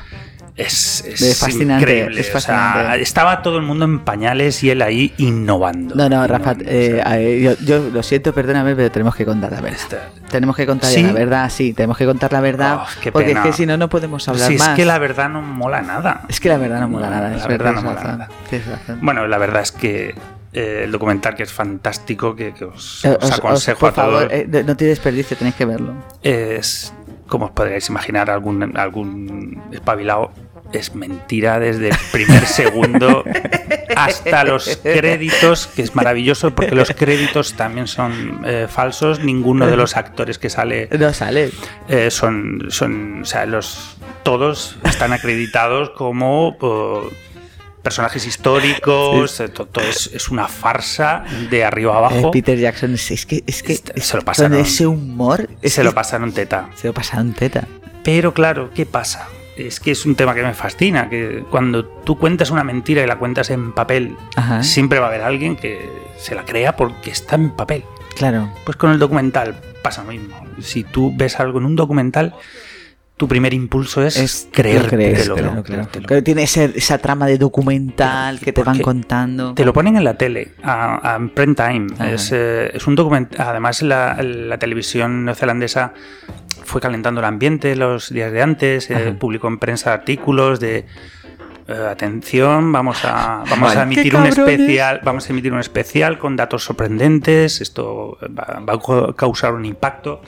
Es, es, Es fascinante, increíble. es O sea, fascinante. estaba todo el mundo en pañales y él ahí innovando. no, no, Rafa, Innovando, eh, o sea, eh, yo, yo lo siento, perdóname, pero tenemos que contar la verdad. esta- Tenemos que contar ¿Sí? la verdad, sí, tenemos que contar la verdad, Oh, qué porque pena. es que si no, no podemos hablar Si más. es que la verdad no mola nada. Es que la verdad no mola nada. La es verdad tienes no mola razón, nada. tienes razón. Bueno, la verdad es que eh, el documental, que es fantástico, que, que os, Eh, os os- os- aconsejo por a todos, favor, eh, no tiene desperdicio, tenéis que verlo. es, como os podríais imaginar, algún, algún espabilado. Es mentira desde el primer segundo hasta los créditos, que es maravilloso porque los créditos también son eh, falsos. Ninguno de los actores que sale No sale. eh, son, son, o sea, los todos están acreditados como oh, personajes históricos. eh, to- Todo es, es una farsa de arriba Eh, abajo. Peter Jackson, es, es que, es que Este- es- se lo pasaron. con ese humor, es Se que lo pasaron teta. se lo pasaron teta. Pero claro, ¿qué pasa? Es que es un tema que me fascina, que cuando tú cuentas una mentira y la cuentas en papel, Ajá. siempre va a haber alguien que se la crea porque está en papel. Claro. Pues con el documental pasa lo mismo. Si tú ves algo en un documental, tu primer impulso es, Es creértelo. creértelo, claro, creértelo. claro. Tiene ese- esa trama de documental que te van Porque contando. Te lo ponen en la tele, a, a en prime time. Ajá. Es, eh, es un documental. Además, la, la televisión neozelandesa fue calentando el ambiente los días de antes. eh, Ajá. publicó en prensa artículos de eh, atención, vamos a vamos Ay, a qué emitir un cabrones. especial, vamos a emitir un especial con datos sorprendentes. Esto va, va a causar un impacto.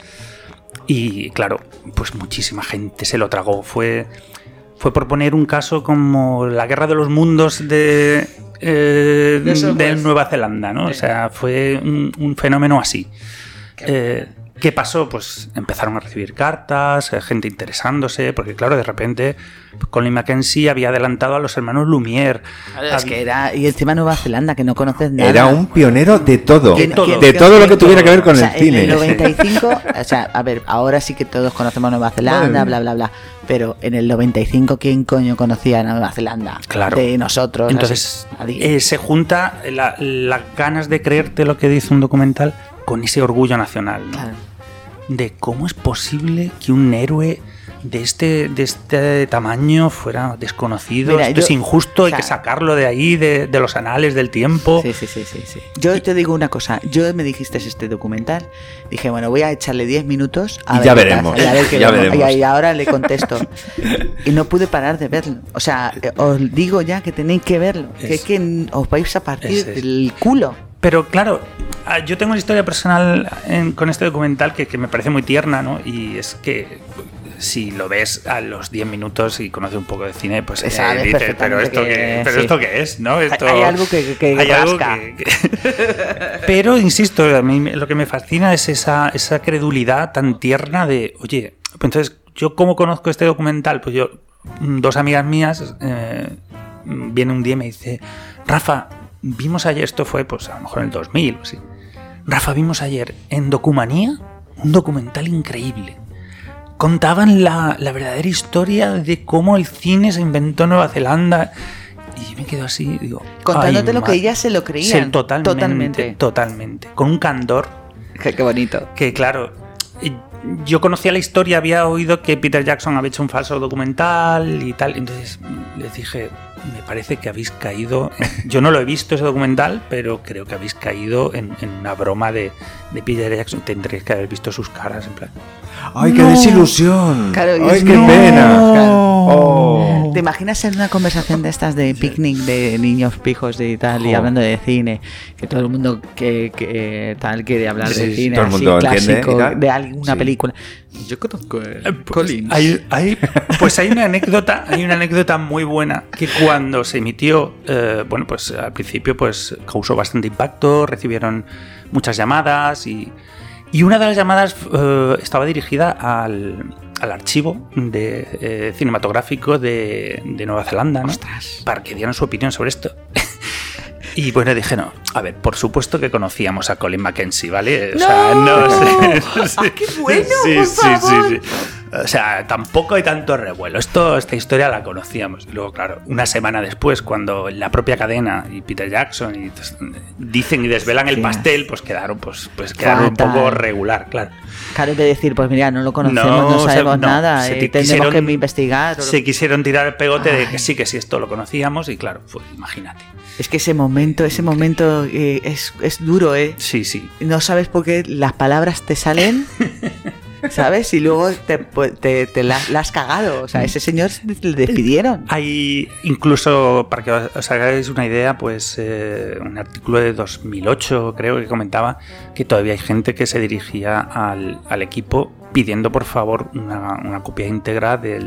Y claro, pues muchísima gente se lo tragó. Fue Fue por poner un caso como la Guerra de los Mundos de, eh, De eso, de pues. Nueva Zelanda, ¿no? O sea, fue un, un fenómeno así. Eh, ¿Qué pasó? Pues empezaron a recibir cartas, eh, gente interesándose, porque claro, de repente Colin Mackenzie había adelantado a los hermanos Lumière. Claro, es Había- que era. Y encima Nueva Zelanda, que no conoces nada. Era un pionero de todo. De todo. De todo lo que tuviera que ver con O sea, el cine. En el noventa y cinco, o sea, a ver, ahora sí que todos conocemos Nueva Zelanda, bla, bla, bla. Pero en el noventa y cinco, ¿quién coño conocía a Nueva Zelanda? Claro. De nosotros. Entonces, así, nadie. eh, se junta la- las ganas de creerte lo que dice un documental con ese orgullo nacional, ¿no? Claro. De cómo es posible que un héroe de este, de este tamaño fuera desconocido. Mira, Esto yo- es injusto, o hay sea, que sacarlo de ahí, de, de los anales del tiempo. Sí, sí, sí, sí, sí. Yo te digo una cosa, yo me dijiste este documental, dije, bueno, voy a echarle diez minutos a Y ver ya qué veremos, pasa, y a ver qué ya vemos. veremos. Y, y ahora le contesto. Y no pude parar de verlo. O sea, eh, os digo ya que tenéis que verlo, que es Es- que os vais a partir Ese es. del culo. Pero claro, ah, yo tengo una historia personal en- con este documental que, que me parece muy tierna, ¿no? Y es que si lo ves a los diez minutos y conoces un poco de cine, pues eh, Sabes dices, pero perfectamente esto que- qué, pero sí. esto qué es, ¿no? Esto, Hay algo que- que hay algo rasca. que- que- Pero insisto, a mí me- lo que me fascina es esa, esa credulidad tan tierna de, oye, pues entonces, ¿yo cómo conozco este documental? Pues yo, mm, dos amigas mías, eh, viene un día y me dice, Rafa, vimos ayer, esto fue pues a lo mejor en el dos mil o así. Rafa, vimos ayer en Documanía un documental increíble. Contaban la, la verdadera historia de cómo el cine se inventó en Nueva Zelanda. Y yo me quedo así, digo... Contándote ay, lo que madre. ellas se lo Sí, creían. totalmente, Totalmente. totalmente. Con un candor Qué, qué bonito. que, claro, yo conocía la historia, había oído que Peter Jackson había hecho un falso documental y tal. Entonces les dije, me parece que habéis caído... en- Yo no lo he visto ese documental, pero creo que habéis caído en, en una broma de, de Peter Jackson. Tendréis que haber visto sus caras, en plan... ¡Ay, qué desilusión! Claro, y ¡Ay, es qué que- pena! Claro. Oh. ¿Te imaginas en una conversación de estas de picnic de niños pijos y tal, y Jo. hablando de cine, que todo el mundo que, que tal quiere hablar Sí, de sí, cine, todo el así, mundo entiende clásico, y tal. de alguna Sí. película? Yo conozco Eh, a pues, Collins. Hay, hay- pues hay una anécdota, hay una anécdota muy buena que cuando se emitió, eh, bueno, pues al principio pues causó bastante impacto, recibieron muchas llamadas y, y una de las llamadas eh, estaba dirigida al, al archivo de, eh, cinematográfico de, de Nueva Zelanda, ¿no? Ostras. Para que dieran su opinión sobre esto. Y bueno, dije, no, a ver, por supuesto que conocíamos a Colin Mackenzie, ¿vale? O ¡No! sea, no sé. ¡Ah, qué bueno, sí, por sí, favor! sí, sí. O sea, tampoco hay tanto revuelo. Esto, esta historia la conocíamos. Y luego, claro, una semana después, cuando la propia cadena y Peter Jackson y, pues, dicen y desvelan el pastel, pues quedaron, pues, pues quedaron un poco regular, claro. Claro, de decir, pues mira, no lo conocemos, no, no sabemos o sea, no, nada, eh, tendremos que investigar. Se quisieron tirar el pegote Ay. de que sí, que sí, esto lo conocíamos y claro, pues imagínate. Es que ese momento, ese momento eh, es, es duro, ¿eh? Sí, sí. No sabes por qué las palabras te salen, ¿sabes? Y luego te, te, te la, la has cagado. O sea, ese señor le despidieron. Hay incluso, para que os hagáis una idea, pues eh, un artículo de dos mil ocho, creo que comentaba, que todavía hay gente que se dirigía al, al equipo pidiendo por favor una, una copia íntegra de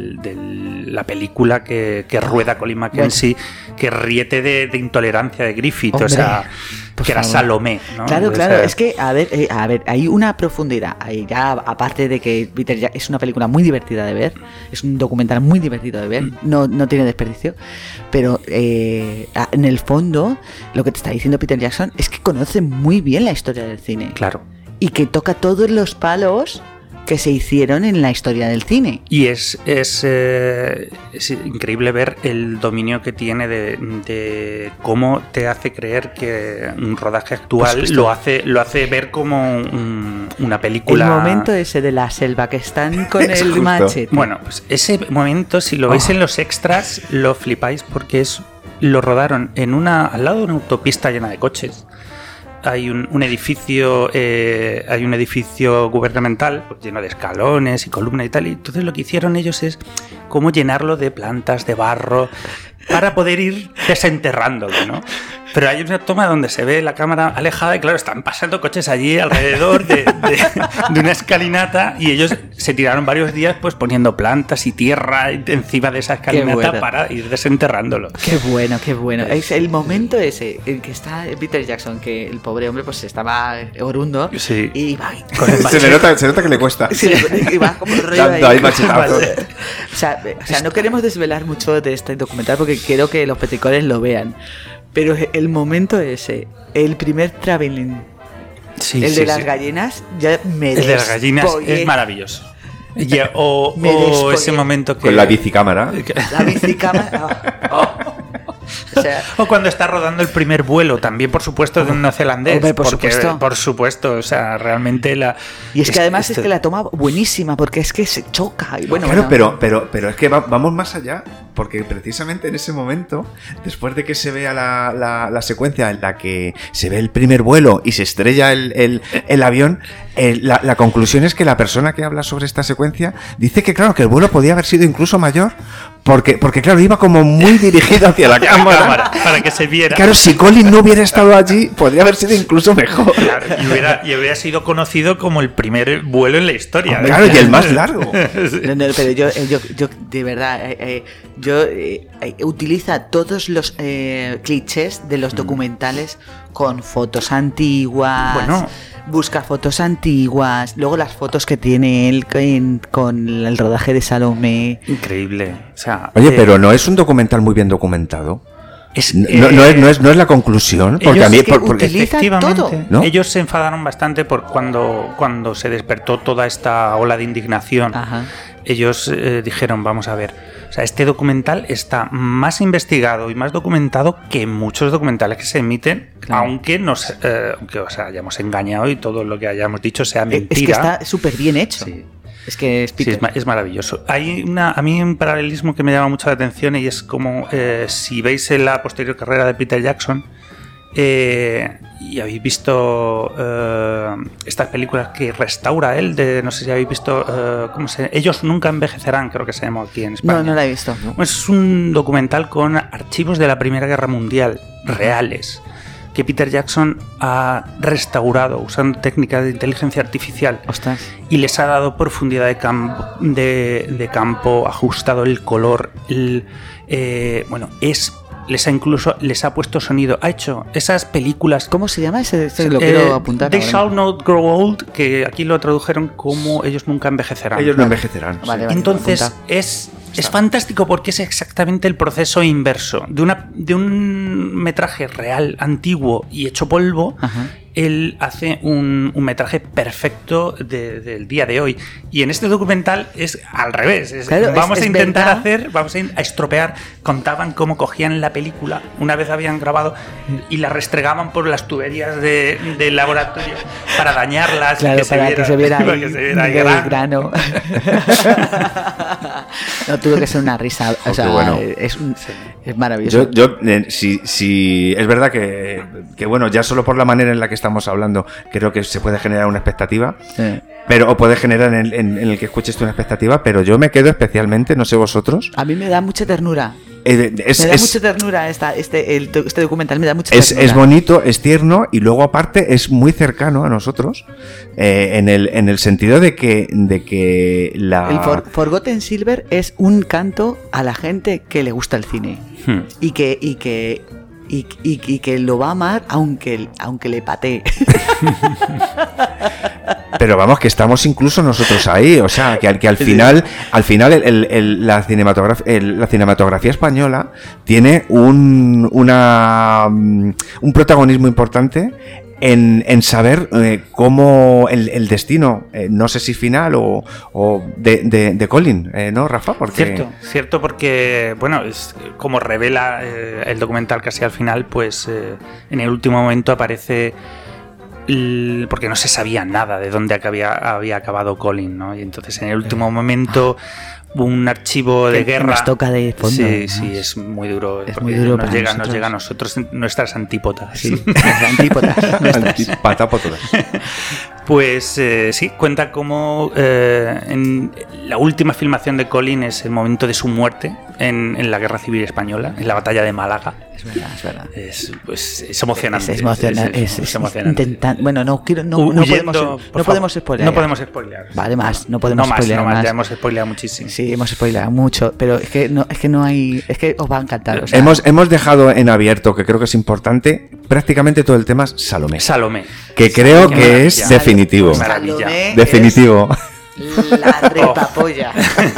la película que, que rueda Colin Mackenzie, bueno. que riete de, de intolerancia de Griffith, Hombre, o sea, que favor. Era Salomé, ¿no? Claro, o claro, sea, es que, a ver, eh, a ver, hay una profundidad, hay ya aparte de que Peter Jackson es una película muy divertida de ver, es un documental muy divertido de ver, mm. no, no tiene desperdicio, pero eh, en el fondo, lo que te está diciendo Peter Jackson es que conoce muy bien la historia del cine. Claro. Y que toca todos los palos que se hicieron en la historia del cine. Y es, es, eh, es increíble ver el dominio que tiene de, de cómo te hace creer que un rodaje actual lo hace, lo hace ver como un, una película. El momento ese de la selva que están con el justo. machete. Bueno, pues ese momento, si lo veis oh. en los extras, lo flipáis porque es lo rodaron en una al lado de una autopista llena de coches. Hay un, un edificio eh, hay un edificio gubernamental pues, lleno de escalones y columnas y tal, y entonces lo que hicieron ellos es cómo llenarlo de plantas, de barro, para poder ir desenterrándolo, ¿no? Pero hay una toma donde se ve la cámara alejada y claro, están pasando coches allí alrededor de, de, de una escalinata y ellos se tiraron varios días pues poniendo plantas y tierra encima de esa escalinata bueno. para ir desenterrándolo. Qué bueno, qué bueno. Es el momento ese en que está Peter Jackson, que el pobre hombre pues estaba orundo sí. y va con el se, le nota, se nota que le cuesta. Sí, y va como rollo ahí. ahí machetado. O sea, o sea, no queremos desvelar mucho de este documental porque quiero que los petricoles lo vean. Pero el momento ese, el primer traveling, sí, el sí, de las sí. gallinas, ya me El de las gallinas es maravilloso. Y, o o ese momento que... Con la bicicámara. La bicicámara. Oh, oh. O, sea, o cuando está rodando el primer vuelo, también por supuesto de un neozelandés. Hombre, por porque, supuesto. Por supuesto, o sea, realmente la... Y es que además es que la toma buenísima, porque es que se choca. Y bueno, claro, bueno. Pero, pero, pero es que va, vamos más allá, porque precisamente en ese momento, después de que se vea la, la, la secuencia en la que se ve el primer vuelo y se estrella el, el, el avión, el, la, la conclusión es que la persona que habla sobre esta secuencia dice que claro, que el vuelo podía haber sido incluso mayor, porque, porque claro, iba como muy dirigido hacia la cámara. cámara para que se viera. Claro, si Colin no hubiera estado allí, podría haber sido incluso mejor. Claro, y, hubiera, y hubiera sido conocido como el primer vuelo en la historia. Claro, y el más largo. No, no, pero yo, yo, yo de verdad, eh, eh, yo eh, utiliza todos los eh, clichés de los documentales con fotos antiguas. Bueno. Busca fotos antiguas, luego las fotos que tiene él en, con el rodaje de Salomé. Increíble. O sea, Oye, eh, pero no es un documental muy bien documentado. Es, no, eh, no, es, no, es, no es la conclusión, porque a mí... Por, porque efectivamente, todo, ¿no? Ellos se enfadaron bastante por cuando, cuando se despertó toda esta ola de indignación. Ajá. Ellos eh, dijeron, vamos a ver, o sea, este documental está más investigado y más documentado que muchos documentales que se emiten, claro. aunque nos eh, aunque os hayamos engañado y todo lo que hayamos dicho sea mentira. Es que está súper bien hecho. Sí. Es que es, sí, es, es maravilloso. Hay una, a mí un paralelismo que me llama mucho la atención y es como eh, si veis en la posterior carrera de Peter Jackson eh, y habéis visto eh, estas películas que restaura él, de no sé si habéis visto eh, ¿cómo se, Ellos nunca envejecerán, creo que se llama aquí en España. No, no la he visto. Bueno, es un documental con archivos de la Primera Guerra Mundial reales que Peter Jackson ha restaurado usando técnicas de inteligencia artificial. Ostras. Y les ha dado profundidad de campo, de, de campo ajustado el color. El, eh, bueno, es les ha incluso les ha puesto sonido. Ha hecho esas películas. ¿Cómo se llama ese? ese lo eh, quiero apuntar. They ahora. Shall Not Grow Old, que aquí lo tradujeron como Ellos nunca envejecerán. Ellos no envejecerán. Vale, vale, Entonces apunta. es, es fantástico porque es exactamente el proceso inverso. De, una, de un metraje real, antiguo y hecho polvo, Ajá. él hace un, un metraje perfecto de, del día de hoy. Y en este documental es al revés. Es, Claro, vamos es- a es intentar verdad. hacer, vamos a, in- a estropear. Contaban cómo cogían la película una vez habían grabado y la restregaban por las tuberías de- del laboratorio para dañarlas. Claro, que se para viera- que se viera para ahí que se viera ahí el grano. grano. No, tuvo que ser una risa. O Oh, sea, qué bueno. es, un- es maravilloso. Yo, yo eh, si, si es verdad que, que, bueno, ya solo por la manera en la que estamos hablando, creo que se puede generar una expectativa, Sí. pero o puede generar en, en- en el que escuches tú una expectativa, pero yo me quedo especialmente, no sé vosotros, A mí me da mucha ternura. eh, es, me da es- mucha ternura esta, este, el, este documental, me da mucha es, ternura. es bonito, es tierno y luego aparte es muy cercano a nosotros eh, en, el, en el sentido de que, de que la... El For- Forgotten Silver es un canto a la gente que le gusta el cine Hmm. y que y que y, y- y que lo va a amar aunque aunque le patee. Pero vamos, que estamos incluso nosotros ahí, o sea, que, al- que al final, al final el- el- el- la, cinematografía, el- la cinematografía española tiene un, una, mm, un protagonismo importante en, en saber eh, cómo el, el destino, eh, no sé si final o, o de, de, de Colin, eh, ¿no, Rafa? Porque... Cierto, cierto, porque, bueno, es como revela eh, el documental casi al final, pues eh, en el último momento aparece, el- porque no se sabía nada de dónde había, había acabado Colin, ¿no? Y entonces en el último momento un archivo de Que- que guerra nos toca de fondo, sí, ¿no? sí, es muy duro, Es porque muy duro nos para llega, nos nosotros. llega a nosotros nuestras antípodas. Sí, las antípodas nuestras. Patapo todas. Pues eh, sí, cuenta cómo eh, en la última filmación de Colin es el momento de su muerte en, en la Guerra Civil Española, en la batalla de Málaga. Es verdad, es verdad. Es, pues, es emocionante. Es emocionante. Es, es es emocionante. intentan- bueno, no quiero, no, Hu- no huyendo, podemos, por no favor. podemos spoilear. No podemos spoilear. Vale, más, no podemos no más, spoilear no más, más. ya hemos spoileado muchísimo. Sí, hemos spoileado mucho, pero es que no, es que no hay, es que os va a encantar. O sea, Hemos, hemos dejado en abierto, que creo que es importante, prácticamente todo el tema Salomé. Salomé. Que creo Qué que maravilla. es definitivo. Maravilla. Salomé Definitivo. es la repapolla.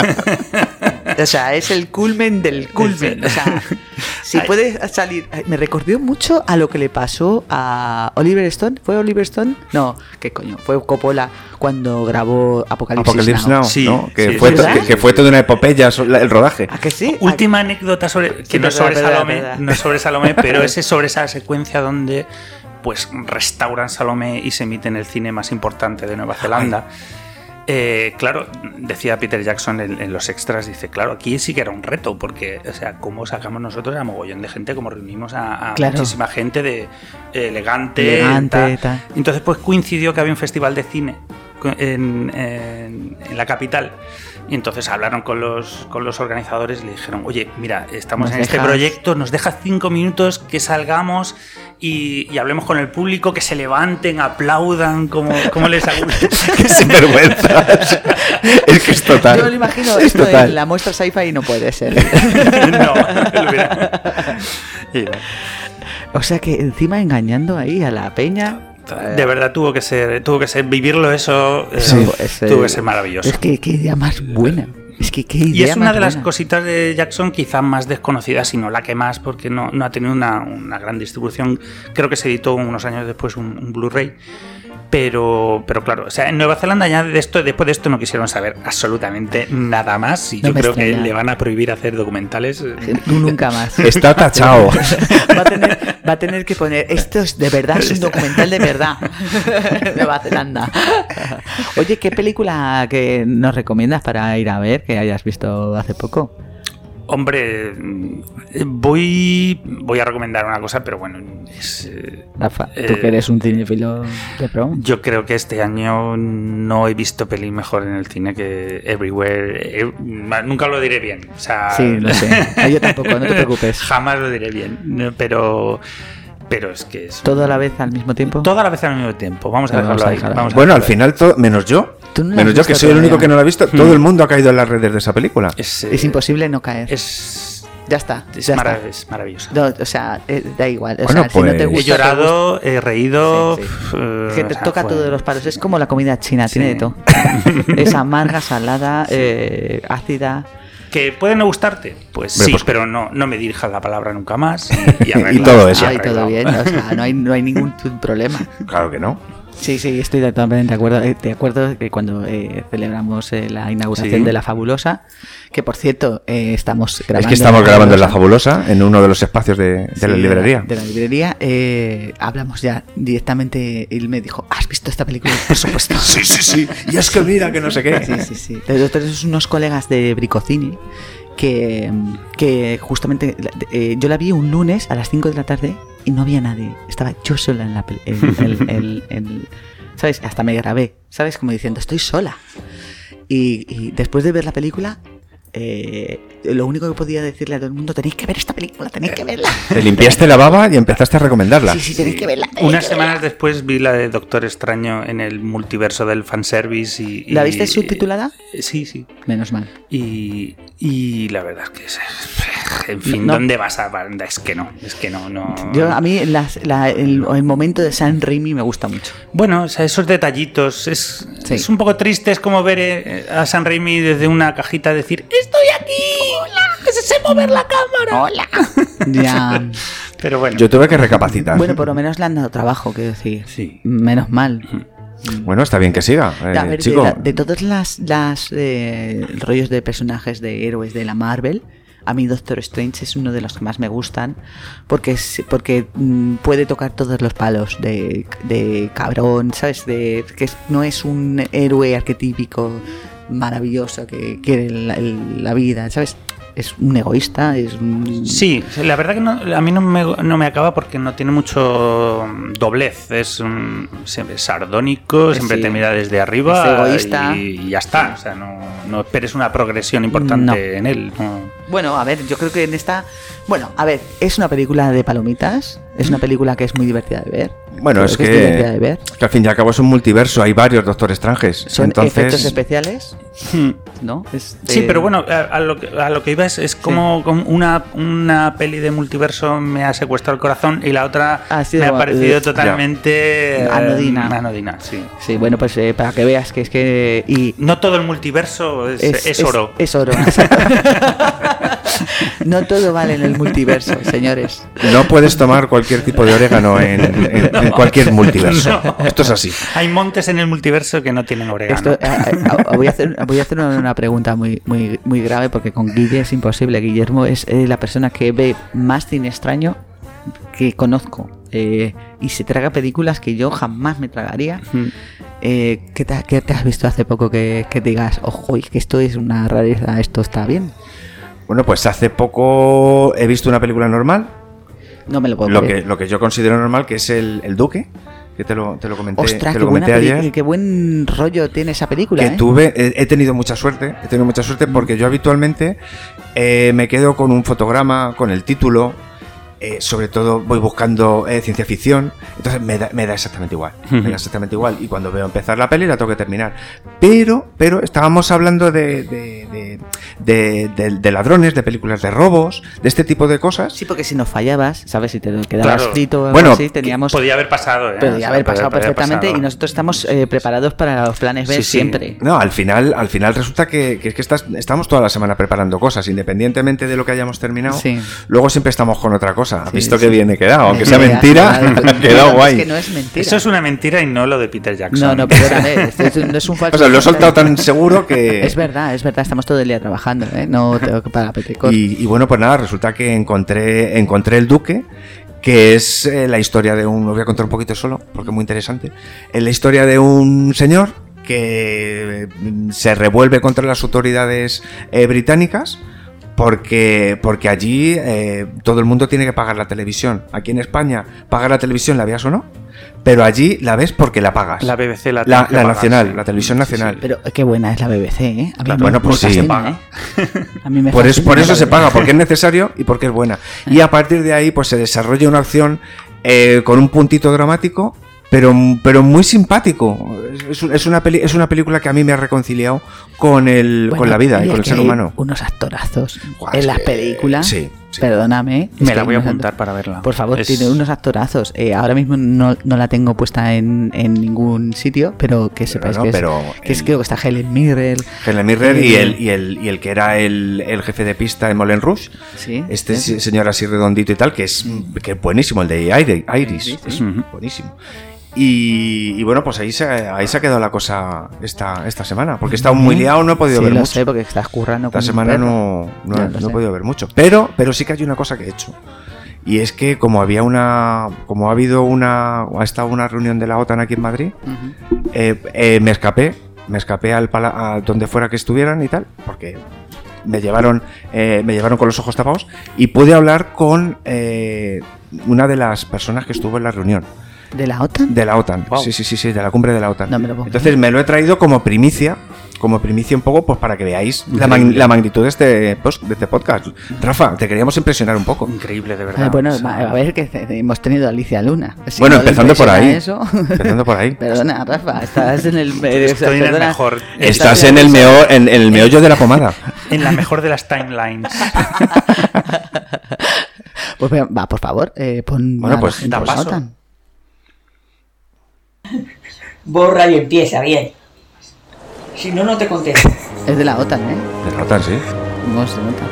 O sea, es el culmen del culmen. O sea, si Ay. puede salir. Me recordó mucho a lo que le pasó a Oliver Stone. ¿Fue Oliver Stone? No, ¿qué coño? Fue Coppola cuando grabó Apocalipsis, Apocalipsis Now. Now, Sí, ¿no? Que, sí, fue sí, to- ¿verdad? que, que fue toda una epopeya so- la- el rodaje. ¿A que sí? Última anécdota sobre que Sí, no es verdad, sobre verdad, Salomé, verdad. no es sobre Salomé, pero ese sobre esa secuencia donde pues restauran Salomé y se emite en el cine más importante de Nueva Zelanda. Eh, claro, decía Peter Jackson en, en los extras, dice, claro, aquí sí que era un reto, porque, o sea, cómo sacamos nosotros a mogollón de gente, como reunimos a, a Claro. muchísima gente de eh, elegante, Elegante, tal. tal. Entonces, pues coincidió que había un festival de cine en, en- en la capital. Y entonces hablaron con los, con los organizadores y le dijeron, oye, mira, estamos ¿Nos en este dejas? proyecto, nos dejas cinco minutos que salgamos y, y hablemos con el público, que se levanten, aplaudan, como, como les gusta. Qué sinvergüenza. Es que es total. Yo lo imagino Es esto total. en la muestra sci-fi y no puede ser. No, lo hubiera- Y no. O sea que encima engañando ahí a la peña. De verdad tuvo que ser, tuvo que ser vivirlo eso, eh, Sí. Es, eh, tuvo que ser maravilloso. Es que qué idea más buena. Es que qué idea Y es una más de las buena. cositas de Jackson quizás más desconocidas, si no la que más, porque no, no ha tenido una, una gran distribución. Creo que se editó unos años después un, un Blu-ray. Pero, pero claro, o sea, en Nueva Zelanda ya de esto, después de esto no quisieron saber absolutamente nada más. Y No yo me creo que extraña. le van a prohibir hacer documentales. Tú nunca más. Está tachado. Va a, tener, va a tener que poner esto es de verdad, es un documental de verdad. Nueva Zelanda. Oye, ¿qué película que nos recomiendas para ir a ver que hayas visto hace poco? Hombre, voy, voy a recomendar una cosa, pero bueno, es, eh, Rafa, tú Eh, que eres un cinéfilo de pro. yo creo que este año no he visto peli mejor en el cine que Everywhere. Eh, nunca lo diré bien. O sea, Sí, lo sé. Ah, yo tampoco, no te preocupes. Jamás lo diré bien. no, Pero, pero es que es. ¿Todo a la vez al mismo tiempo? Toda la vez al mismo tiempo. Vamos a Vamos dejarlo a ahí. dejarlo vamos a Bueno, al dejarlo ahí. final, todo, menos yo. Tú no la Menos has yo, que visto soy el único todavía. que no lo ha visto. Todo el mundo ha caído en las redes de esa película. Es, Es eh, imposible no caer. Es. Ya está. Es, ya marav- está. es maravillosa. No, o sea, eh, da igual. O Bueno, sea, si no te pues- gusta, He llorado, he reído. Sí, sí. pf, eh, Es que te o sea, toca fue- todos los palos. Es como la comida china, Sí. tiene de todo. Es amarga, salada, eh, ácida. ¿Que puede no gustarte? Pues Hombre, sí, pues- pero no, no me dirijas la palabra nunca más. Y, y arregla- Y todo eso. Ay, todo arreglado. bien. O sea, no hay, no hay ningún t- problema. Claro que no. Sí, sí, estoy totalmente de acuerdo. Eh, De acuerdo que cuando eh, celebramos eh, la inauguración Sí. de La Fabulosa, que por cierto, eh, estamos grabando. Es que estamos grabando en La Fabulosa. Fabulosa, en uno de los espacios de, de Sí, la librería. De la, de la librería. eh, hablamos ya directamente. Él me dijo: ¿has visto esta película? Por supuesto. Sí, sí, sí. Y es que mira que no sé qué. Sí, sí, sí. Tenemos unos colegas de Bricocini que, que justamente eh, yo la vi un lunes a las cinco de la tarde y no había nadie. Estaba yo sola en la peli- en- en- en- en- ¿sabes? Hasta me grabé, ¿sabes? Como diciendo, estoy sola. Y, y después de ver la película, eh, lo único que podía decirle a todo el mundo: tenéis que ver esta película, tenéis que verla. Te limpiaste la baba y empezaste a recomendarla. Sí, sí, tenéis que verla. tenéis Unas que verla. semanas después vi la de Doctor Extraño en el multiverso del fanservice. Y, y- ¿La viste subtitulada? Sí, sí. Menos mal. Y, y la verdad es que es, en fin, No. ¿dónde vas a...? Es que no, es que no, no... Yo, a mí las- la- el, el momento de Sam Raimi me gusta mucho. Bueno, o sea, esos detallitos, es, Sí. es un poco triste, es como ver eh, a Sam Raimi desde una cajita decir ¡estoy aquí! ¡Hola! ¡Que se sé mover la cámara! ¡Hola! Ya. Pero bueno, Yo tuve que recapacitar. Bueno, por lo menos le han dado trabajo, quiero decir. sí. Menos mal. Bueno, está bien que siga. eh, A ver, de, chico. la- de todas las, las eh, rollos de personajes de héroes de la Marvel, a mí Doctor Strange es uno de los que más me gustan porque es, porque mm, puede tocar todos los palos de, de cabrón, ¿sabes? De que es- no es un héroe arquetípico maravilloso que quiere la, el- la vida, ¿sabes? Es un egoísta, es un... Sí, la verdad que no, a mí no me, no me acaba porque no tiene mucho doblez. Es un, siempre sardónico, siempre Sí. te mira desde arriba Es egoísta. y, y ya está. O sea, no, no esperes una progresión importante No. en él. no. Bueno, a ver, yo creo que en esta... Bueno, a ver, es una película de palomitas, es una película que es muy divertida de ver. Bueno, Creo es que es divertida de que, ver. que al fin y al cabo es un multiverso, hay varios Doctor Stranges. Son Entonces, efectos especiales, Hmm. ¿no? Es Sí, de- pero bueno, a, a lo que, a lo que iba es, es como, como una, una peli de multiverso me ha secuestrado el corazón y la otra Ha sido- me ha parecido eh, totalmente eh, Anodina. anodina, sí. Sí, bueno, pues eh, para que veas que es que... Y No todo el multiverso es, es, es oro. Es, oro. No todo vale en el multiverso, señores. no puedes tomar cualquier tipo de orégano en, en- en cualquier multiverso. No. Esto es así. Hay montes en el multiverso que no tienen orégano. Esto, eh, eh, voy a hacer, voy a hacer una, una pregunta muy, muy, muy grave porque con Guille es imposible. Guillermo es eh, la persona que ve más cine extraño que conozco eh, y se traga películas que yo jamás me tragaría. Hmm. Eh, ¿qué, te, qué te has visto hace poco que, que digas, ojo, que esto es una rareza, esto está bien? Bueno, pues hace poco he visto una película normal, No me lo puedo lo creer. que, lo que yo considero normal, que es el, el Duque, que te lo, te lo comenté, Ostras, te qué, lo buena comenté peli- ayer. qué buen rollo tiene esa película. Que ¿eh? tuve, he, he tenido mucha suerte, he tenido mucha suerte porque yo habitualmente eh, me quedo con un fotograma, con el título, eh, sobre todo voy buscando eh, ciencia ficción, entonces me da, me da exactamente igual, me da exactamente igual, y cuando veo empezar la peli la tengo que terminar. Pero, pero estábamos hablando de, de, de, de- de- de ladrones, de películas de robos, de este tipo de cosas. Sí, porque si nos fallabas, ¿sabes? Si te quedabas Claro. frito o algo Bueno, así, teníamos... Podía haber pasado, ¿eh? Podía O sea, haber pasado podía haber perfectamente pasado. y nosotros estamos eh, preparados para los planes B Sí, sí. siempre. No, al final, al final resulta que, que es que estás, estamos toda la semana preparando cosas, independientemente de lo que hayamos terminado. Sí. Luego siempre estamos con otra cosa. ¿Has Sí, visto sí. que bien he quedado? Aunque sea Ya, mentira, ya, ha quedado guay. Es que no es mentira. Eso es una mentira y no lo de Peter Jackson. No, no, perdóname, esto es, un- no es un falso. O sea, lo he soltado tan seguro que... Es verdad, es verdad, estamos todo el día trabajando, ¿eh? No tengo que pagar petecos. Y, y bueno, pues nada, resulta que encontré, encontré el Duque, que es eh, la historia de un... Lo voy a contar un poquito solo, porque es muy interesante. Es la historia de un señor que mm, se revuelve contra las autoridades eh, británicas porque, porque allí eh, todo el mundo tiene que pagar la televisión. Aquí en España, pagar la televisión, la veas o no, pero allí la ves porque la pagas. La B B C la, La, tiene que la pagar, nacional, sí. la televisión Sí, sí, nacional. Pero qué buena es la B B C, ¿eh? A mí Claro, me- bueno, pues me sí. fascina, ¿eh? A mí me Por eso, fascina por la eso se B B C. paga, porque es necesario y porque es buena. Y a partir de ahí, pues se desarrolla una acción eh, con un puntito dramático, pero, pero muy simpático. es, es, una peli, es una película que a mí me ha reconciliado con, el, bueno, con la vida y, y con el ser hay humano. Unos actorazos Guau, en es las que- películas. sí, sí. Perdóname. es Me que la voy a hay unos apuntar acto- para verla. Por favor, Es- tiene unos actorazos. Eh, ahora mismo no, no la tengo puesta en, en ningún sitio, pero que sepáis no, que, es, pero que es- el- creo que está Helen Mirren. Helen Mirren Eh, y, el, y, el, y el que era el, el jefe de pista de Moulin Rouge. Sí, Este sí. se- señor así redondito y tal, que es, que es buenísimo, el de Iris. Iris. Sí, sí. Es Ujú. buenísimo. Y, y bueno, pues ahí se, ahí se ha quedado la cosa esta, esta semana. Porque he estado muy liado, no he podido Sí, ver lo mucho. sé, porque estás currando Esta con un semana perro. no, no, Ya lo no he sé. podido ver mucho. Pero, pero sí que hay una cosa que he hecho. Y es que como había una. Como ha habido una. Ha estado una reunión de la OTAN aquí en Madrid. Ujú. eh, eh, me escapé. Me escapé al pala- a donde fuera que estuvieran y tal. Porque me llevaron. eh, me llevaron con los ojos tapados. Y pude hablar con eh, una de las personas que estuvo en la reunión. ¿De la OTAN? De la OTAN. Wow. Sí, sí, sí, sí, de la cumbre de la OTAN. No me lo puedo Entonces me lo he traído como primicia. Como primicia un poco, pues para que veáis la, mag- Increíble. la magnitud de este, post- de este podcast. Rafa, te queríamos impresionar un poco. Increíble, de verdad. Eh, bueno, O sea, a ver, que te- hemos tenido a Alicia Luna. Si Bueno, no le empezando por impresiona ahí. Eso, Empezando por ahí. perdona, Rafa, estás en el... Estoy en el perdona, mejor. Estás en el, meo, en, en el meollo de la pomada. En la mejor de las timelines. Pues venga, va, por favor, eh, pon Bueno, a la pues, gente da de la paso. OTAN. Borra y empieza, bien. Si no, no te contesto. Es de la OTAN, ¿eh? De la OTAN, sí. No se nota.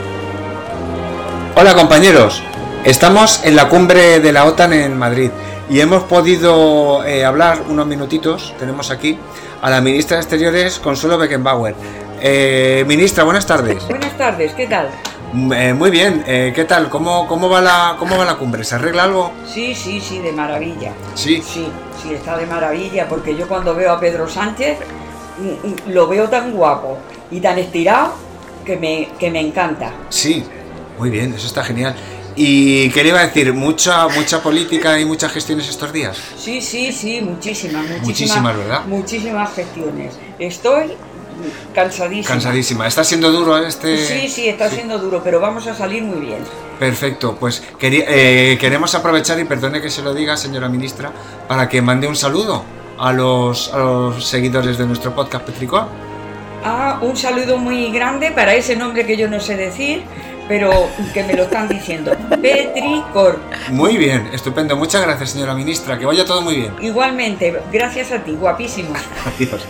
Hola compañeros, estamos en la cumbre de la OTAN en Madrid y hemos podido eh, hablar unos minutitos, tenemos aquí a la ministra de Exteriores, Consuelo Beckenbauer. Eh, ministra, buenas tardes. Buenas tardes, ¿qué tal? Mm, eh, muy bien, eh, ¿qué tal? ¿Cómo, cómo, va la, ¿Cómo va la cumbre? ¿Se arregla algo? Sí, sí, sí, de maravilla. Sí. Sí, sí, está de maravilla, porque yo cuando veo a Pedro Sánchez mm, mm, lo veo tan guapo y tan estirado que me, que me encanta. Sí, muy bien, eso está genial. ¿Y qué le iba a decir? ¿Mucha, mucha política y muchas gestiones estos días? Sí, sí, sí, muchísimas, muchísimas. Muchísimas, ¿verdad? Muchísimas gestiones. Estoy cansadísima. Cansadísima. ¿Está siendo duro este...? Sí, sí, está siendo duro, pero vamos a salir muy bien. Perfecto, pues quería- eh, queremos aprovechar, y perdone que se lo diga, señora ministra, para que mande un saludo a los, a los seguidores de nuestro podcast Petricor. Ah, un saludo muy grande para ese nombre que yo no sé decir, pero que me lo están diciendo. Petricor. Muy bien, estupendo. Muchas gracias, señora ministra. Que vaya todo muy bien. Igualmente, gracias a ti, guapísimo. Adiós.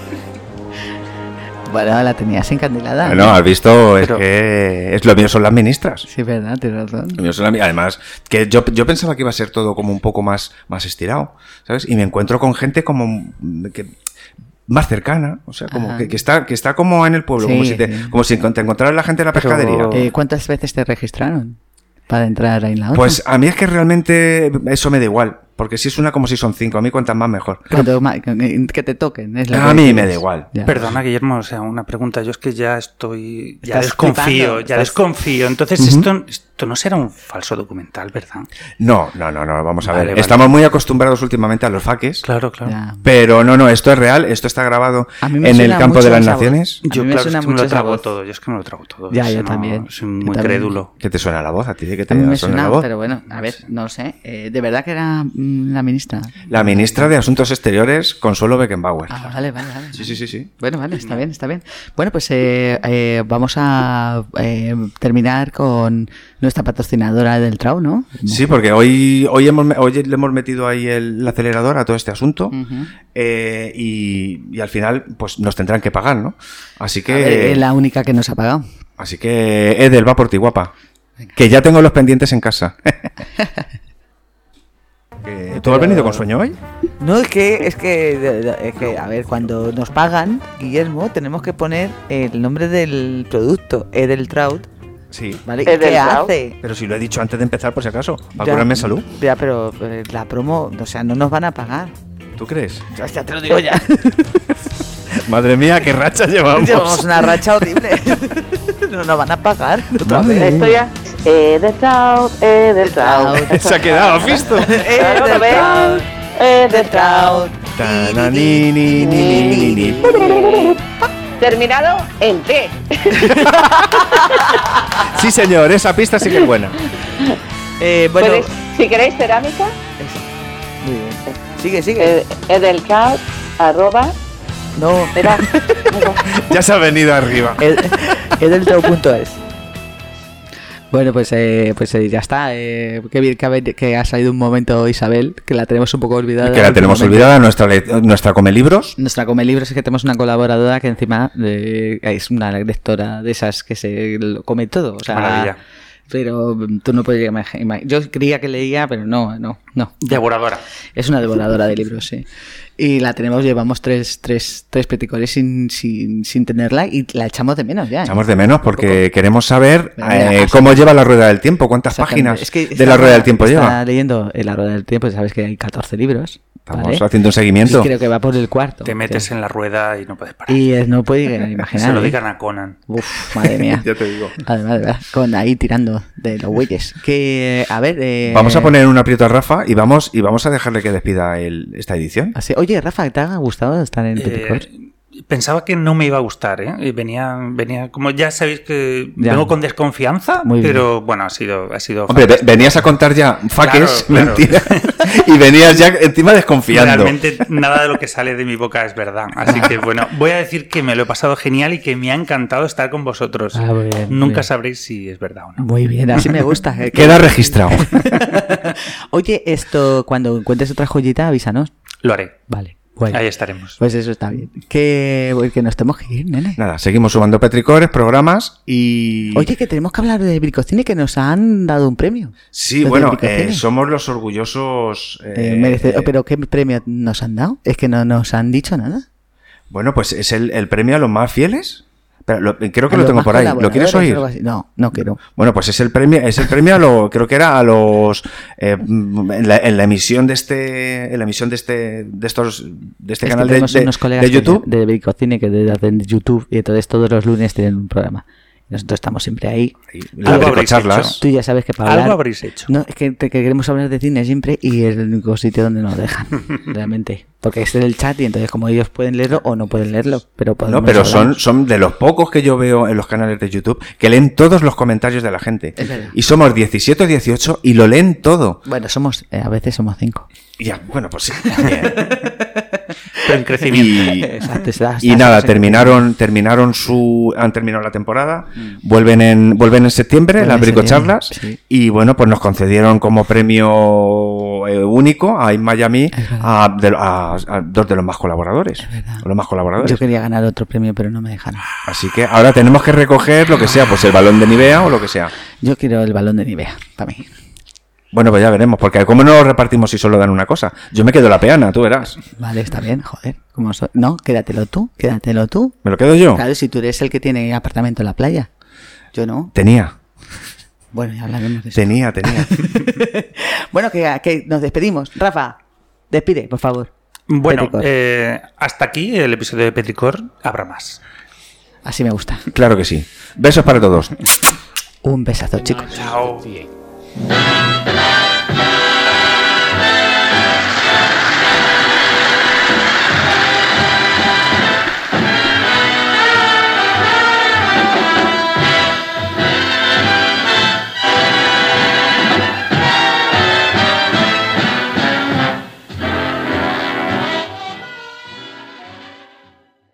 Bueno, la tenías encandilada. Bueno, has visto, es Pero- que es lo mío son las ministras. Sí, verdad, tienes razón. Lo mío son las mi- Además, que yo, yo pensaba que iba a ser todo como un poco más, más estirado, ¿sabes? Y me encuentro con gente como mm, que más cercana, o sea, como Ajá. que, que está que está como en el pueblo, Sí, como si te, sí. como si te encontraras la gente en la Pero- pescadería. Eh, ¿Cuántas veces te registraron para entrar ahí en la OTAN? Pues a mí es que realmente eso me da igual, porque si es una como si son cinco, a mí cuantas más mejor. Cuanto más- que te toquen. Es lo A que mí dices. me da igual. Ya. Perdona, Guillermo, o sea, una pregunta. Yo es que ya estoy. Ya Estás desconfío, flipando, ya estás- desconfío. Entonces, esto, esto no será un falso documental, ¿verdad? No, no, no, no, vamos a Vale, ver. vale. Estamos muy acostumbrados últimamente a los faques. Claro, claro. Ya. Pero no, no, esto es real, esto está grabado A mí me en el suena campo mucho de las esa voz. naciones. A Yo, mí me claro, suena es que me mucho lo esa trago voz. todo. Yo es que me lo trago todo. Ya, yo no- también. Soy Yo muy también. crédulo. ¿Qué te suena la voz a ti? ¿De qué te A mí me suena suena, la voz? pero bueno, a ver, no sé. Eh, ¿De verdad que era mm, la ministra? La ministra de Asuntos Exteriores, Consuelo Beckenbauer. Ah, vale, vale, vale. Sí, sí, sí, sí. Bueno, vale, está bien, está bien. Bueno, pues eh, eh, vamos a eh, terminar con nuestra patrocinadora del Trau, ¿no? Sí, porque hoy, hoy, hemos, hoy le hemos metido ahí el, el acelerador a todo este asunto Ujú. eh, y, y al final pues nos tendrán que pagar, ¿no? Así A ver, que, es la única que nos ha pagado. así que Edel, va por ti, guapa. Que ya tengo los pendientes en casa. Que- ¿Tú has venido con sueño hoy? No, es que, es que, de- de- es que, a ver, cuando nos pagan, Guillermo, tenemos que poner el nombre del producto, Edeltraud, Sí. ¿vale? Edeltraud. ¿Qué hace? Pero si lo he dicho antes de empezar, por si acaso, para Ya, curarme en salud. Ya, pero eh, la promo, o sea, no nos van a pagar. ¿Tú crees? Ya te lo digo ya. Madre mía, qué racha llevamos. Llevamos una racha horrible. No nos van a pagar. otra Madre vez. mía. Esto ya. Edeltraud, Edeltraud. Se ha quedado, ¿has visto? Edeltraud, Edeltraud. Tanani, ni, ni, ni, ni, ni. Terminado en T. Sí, señor, esa pista sí que es buena. Eh, bueno, Podéis- si queréis cerámica, muy bien. Sigue, sigue. eh, edeltraud arroba No, Verás. Ya se ha venido arriba. edeltro punto es. Bueno, pues eh, pues eh, ya está. Eh, qué bien que ha, que ha salido un momento Isabel, que la tenemos un poco olvidada. Que la tenemos olvidada, nuestra, nuestra come libros. Nuestra come libros es que tenemos una colaboradora que encima eh, es una lectora de esas que se lo come todo. O sea, Maravilla. Pero tú no puedes imaginar. Yo creía que leía, pero no, no, no. Devoradora. Es una devoradora de libros, sí. Y la tenemos, llevamos tres, tres, tres peticores sin, sin, sin tenerla y la echamos de menos ya. ¿eh? Echamos de menos porque queremos saber Mira, eh, cómo lleva la rueda del tiempo, cuántas páginas es que de la rueda del tiempo está lleva. leyendo en la rueda del tiempo, sabes que hay catorce libros. Estamos ¿vale? haciendo un seguimiento. Y creo que va por el cuarto. Te metes sí. en la rueda y no puedes parar. Y eh, no puede imaginar. Se lo ¿eh? digan a Conan. Uf, madre mía. Ya te digo. Además, de verdad, con ahí tirando de los bueyes. Que, a ver... Eh... Vamos a poner en un aprieto a Rafa y vamos y vamos a dejarle que despida el, esta edición. Así, oye, Rafa, ¿te ha gustado estar en Peticor? Eh, pensaba que no me iba a gustar, ¿eh? Y Venía, venía, como ya sabéis que Ya. vengo con desconfianza, Muy bien. pero bueno, ha sido, ha sido Hombre, ve- fantástico. venías a contar ya faques, Claro, claro. mentiras, y venías ya encima desconfiando. Realmente nada de lo que sale de mi boca es verdad. Así que bueno, voy a decir que me lo he pasado genial y que me ha encantado estar con vosotros. Ah, muy bien, muy Nunca bien. sabréis si es verdad o no. Muy bien, así me gusta. eh, que- Queda registrado. Oye, esto, cuando encuentres otra joyita, avísanos. Lo haré. Vale, bueno. Ahí estaremos. Pues eso está bien. Que, que nos tenemos que ir, nene. Nada, seguimos sumando petricores, programas y... Oye, que tenemos que hablar de Bricocine, que nos han dado un premio. Sí, Los bueno, de Bricocine. eh, somos los orgullosos... eh, Eh, merece- eh, ¿Pero qué premio nos han dado? Es que no nos han dicho nada. Bueno, pues es el, el premio a los más fieles. Pero lo- creo que A lo los tengo más por ahí. ¿Lo quieres colaboradores oír? o algo así. No, no quiero. Bueno, pues es el premio, es el premio a lo, creo que era a los eh, en, la, en la emisión de este, en la emisión de este, de estos, de este Es que canal de, tenemos de- unos colegas de YouTube. que- de Bricocine que de- hacen de YouTube y entonces todos los lunes tienen un programa. Nosotros estamos siempre ahí. Y las Algo habréis bricocharlas. hecho. Tú ya sabes que para hablar... Algo habréis hecho. No, es que, te- que queremos hablar de cine siempre y es el único sitio donde nos dejan, realmente. Porque es en el chat y entonces como ellos pueden leerlo o no pueden leerlo, pero podemos No, pero hablar. son, son de los pocos que yo veo en los canales de YouTube que leen todos los comentarios de la gente. Es verdad. Y somos diecisiete o dieciocho y lo leen todo. Bueno, somos, eh, a veces somos cinco. Y ya, bueno, pues sí. Bien. Pero en crecimiento. Y, Exacto, está- y está- nada, está- terminaron, terminaron su, han terminado la temporada, vuelven en, vuelven en septiembre, Vuelven las en bricocharlas, septiembre, sí. y bueno, pues nos concedieron como premio eh, único a In Miami Es verdad. a, de- a- a dos de los más colaboradores, verdad. los más colaboradores. Yo quería ganar otro premio, pero no me dejaron. Así que ahora tenemos que recoger lo que sea, pues el balón de Nivea o lo que sea. Yo quiero el balón de Nivea, para mí. Bueno, pues ya veremos, porque ¿cómo no lo repartimos si solo dan una cosa? Yo me quedo la peana, tú verás. Vale, está bien, joder. Como so- No, quédatelo tú, quédatelo tú. ¿Me lo quedo yo? Claro, si tú eres el que tiene apartamento en la playa. Yo no. Tenía, Bueno, ya hablaremos de eso. tenía, tenía. Bueno, que, que nos despedimos. Rafa, despide, por favor. Bueno, Petricor. eh, hasta aquí el episodio de Petricor. Habrá más. Así me gusta. Claro que sí. Besos para todos. Un besazo, chicos. Chao. Fiel.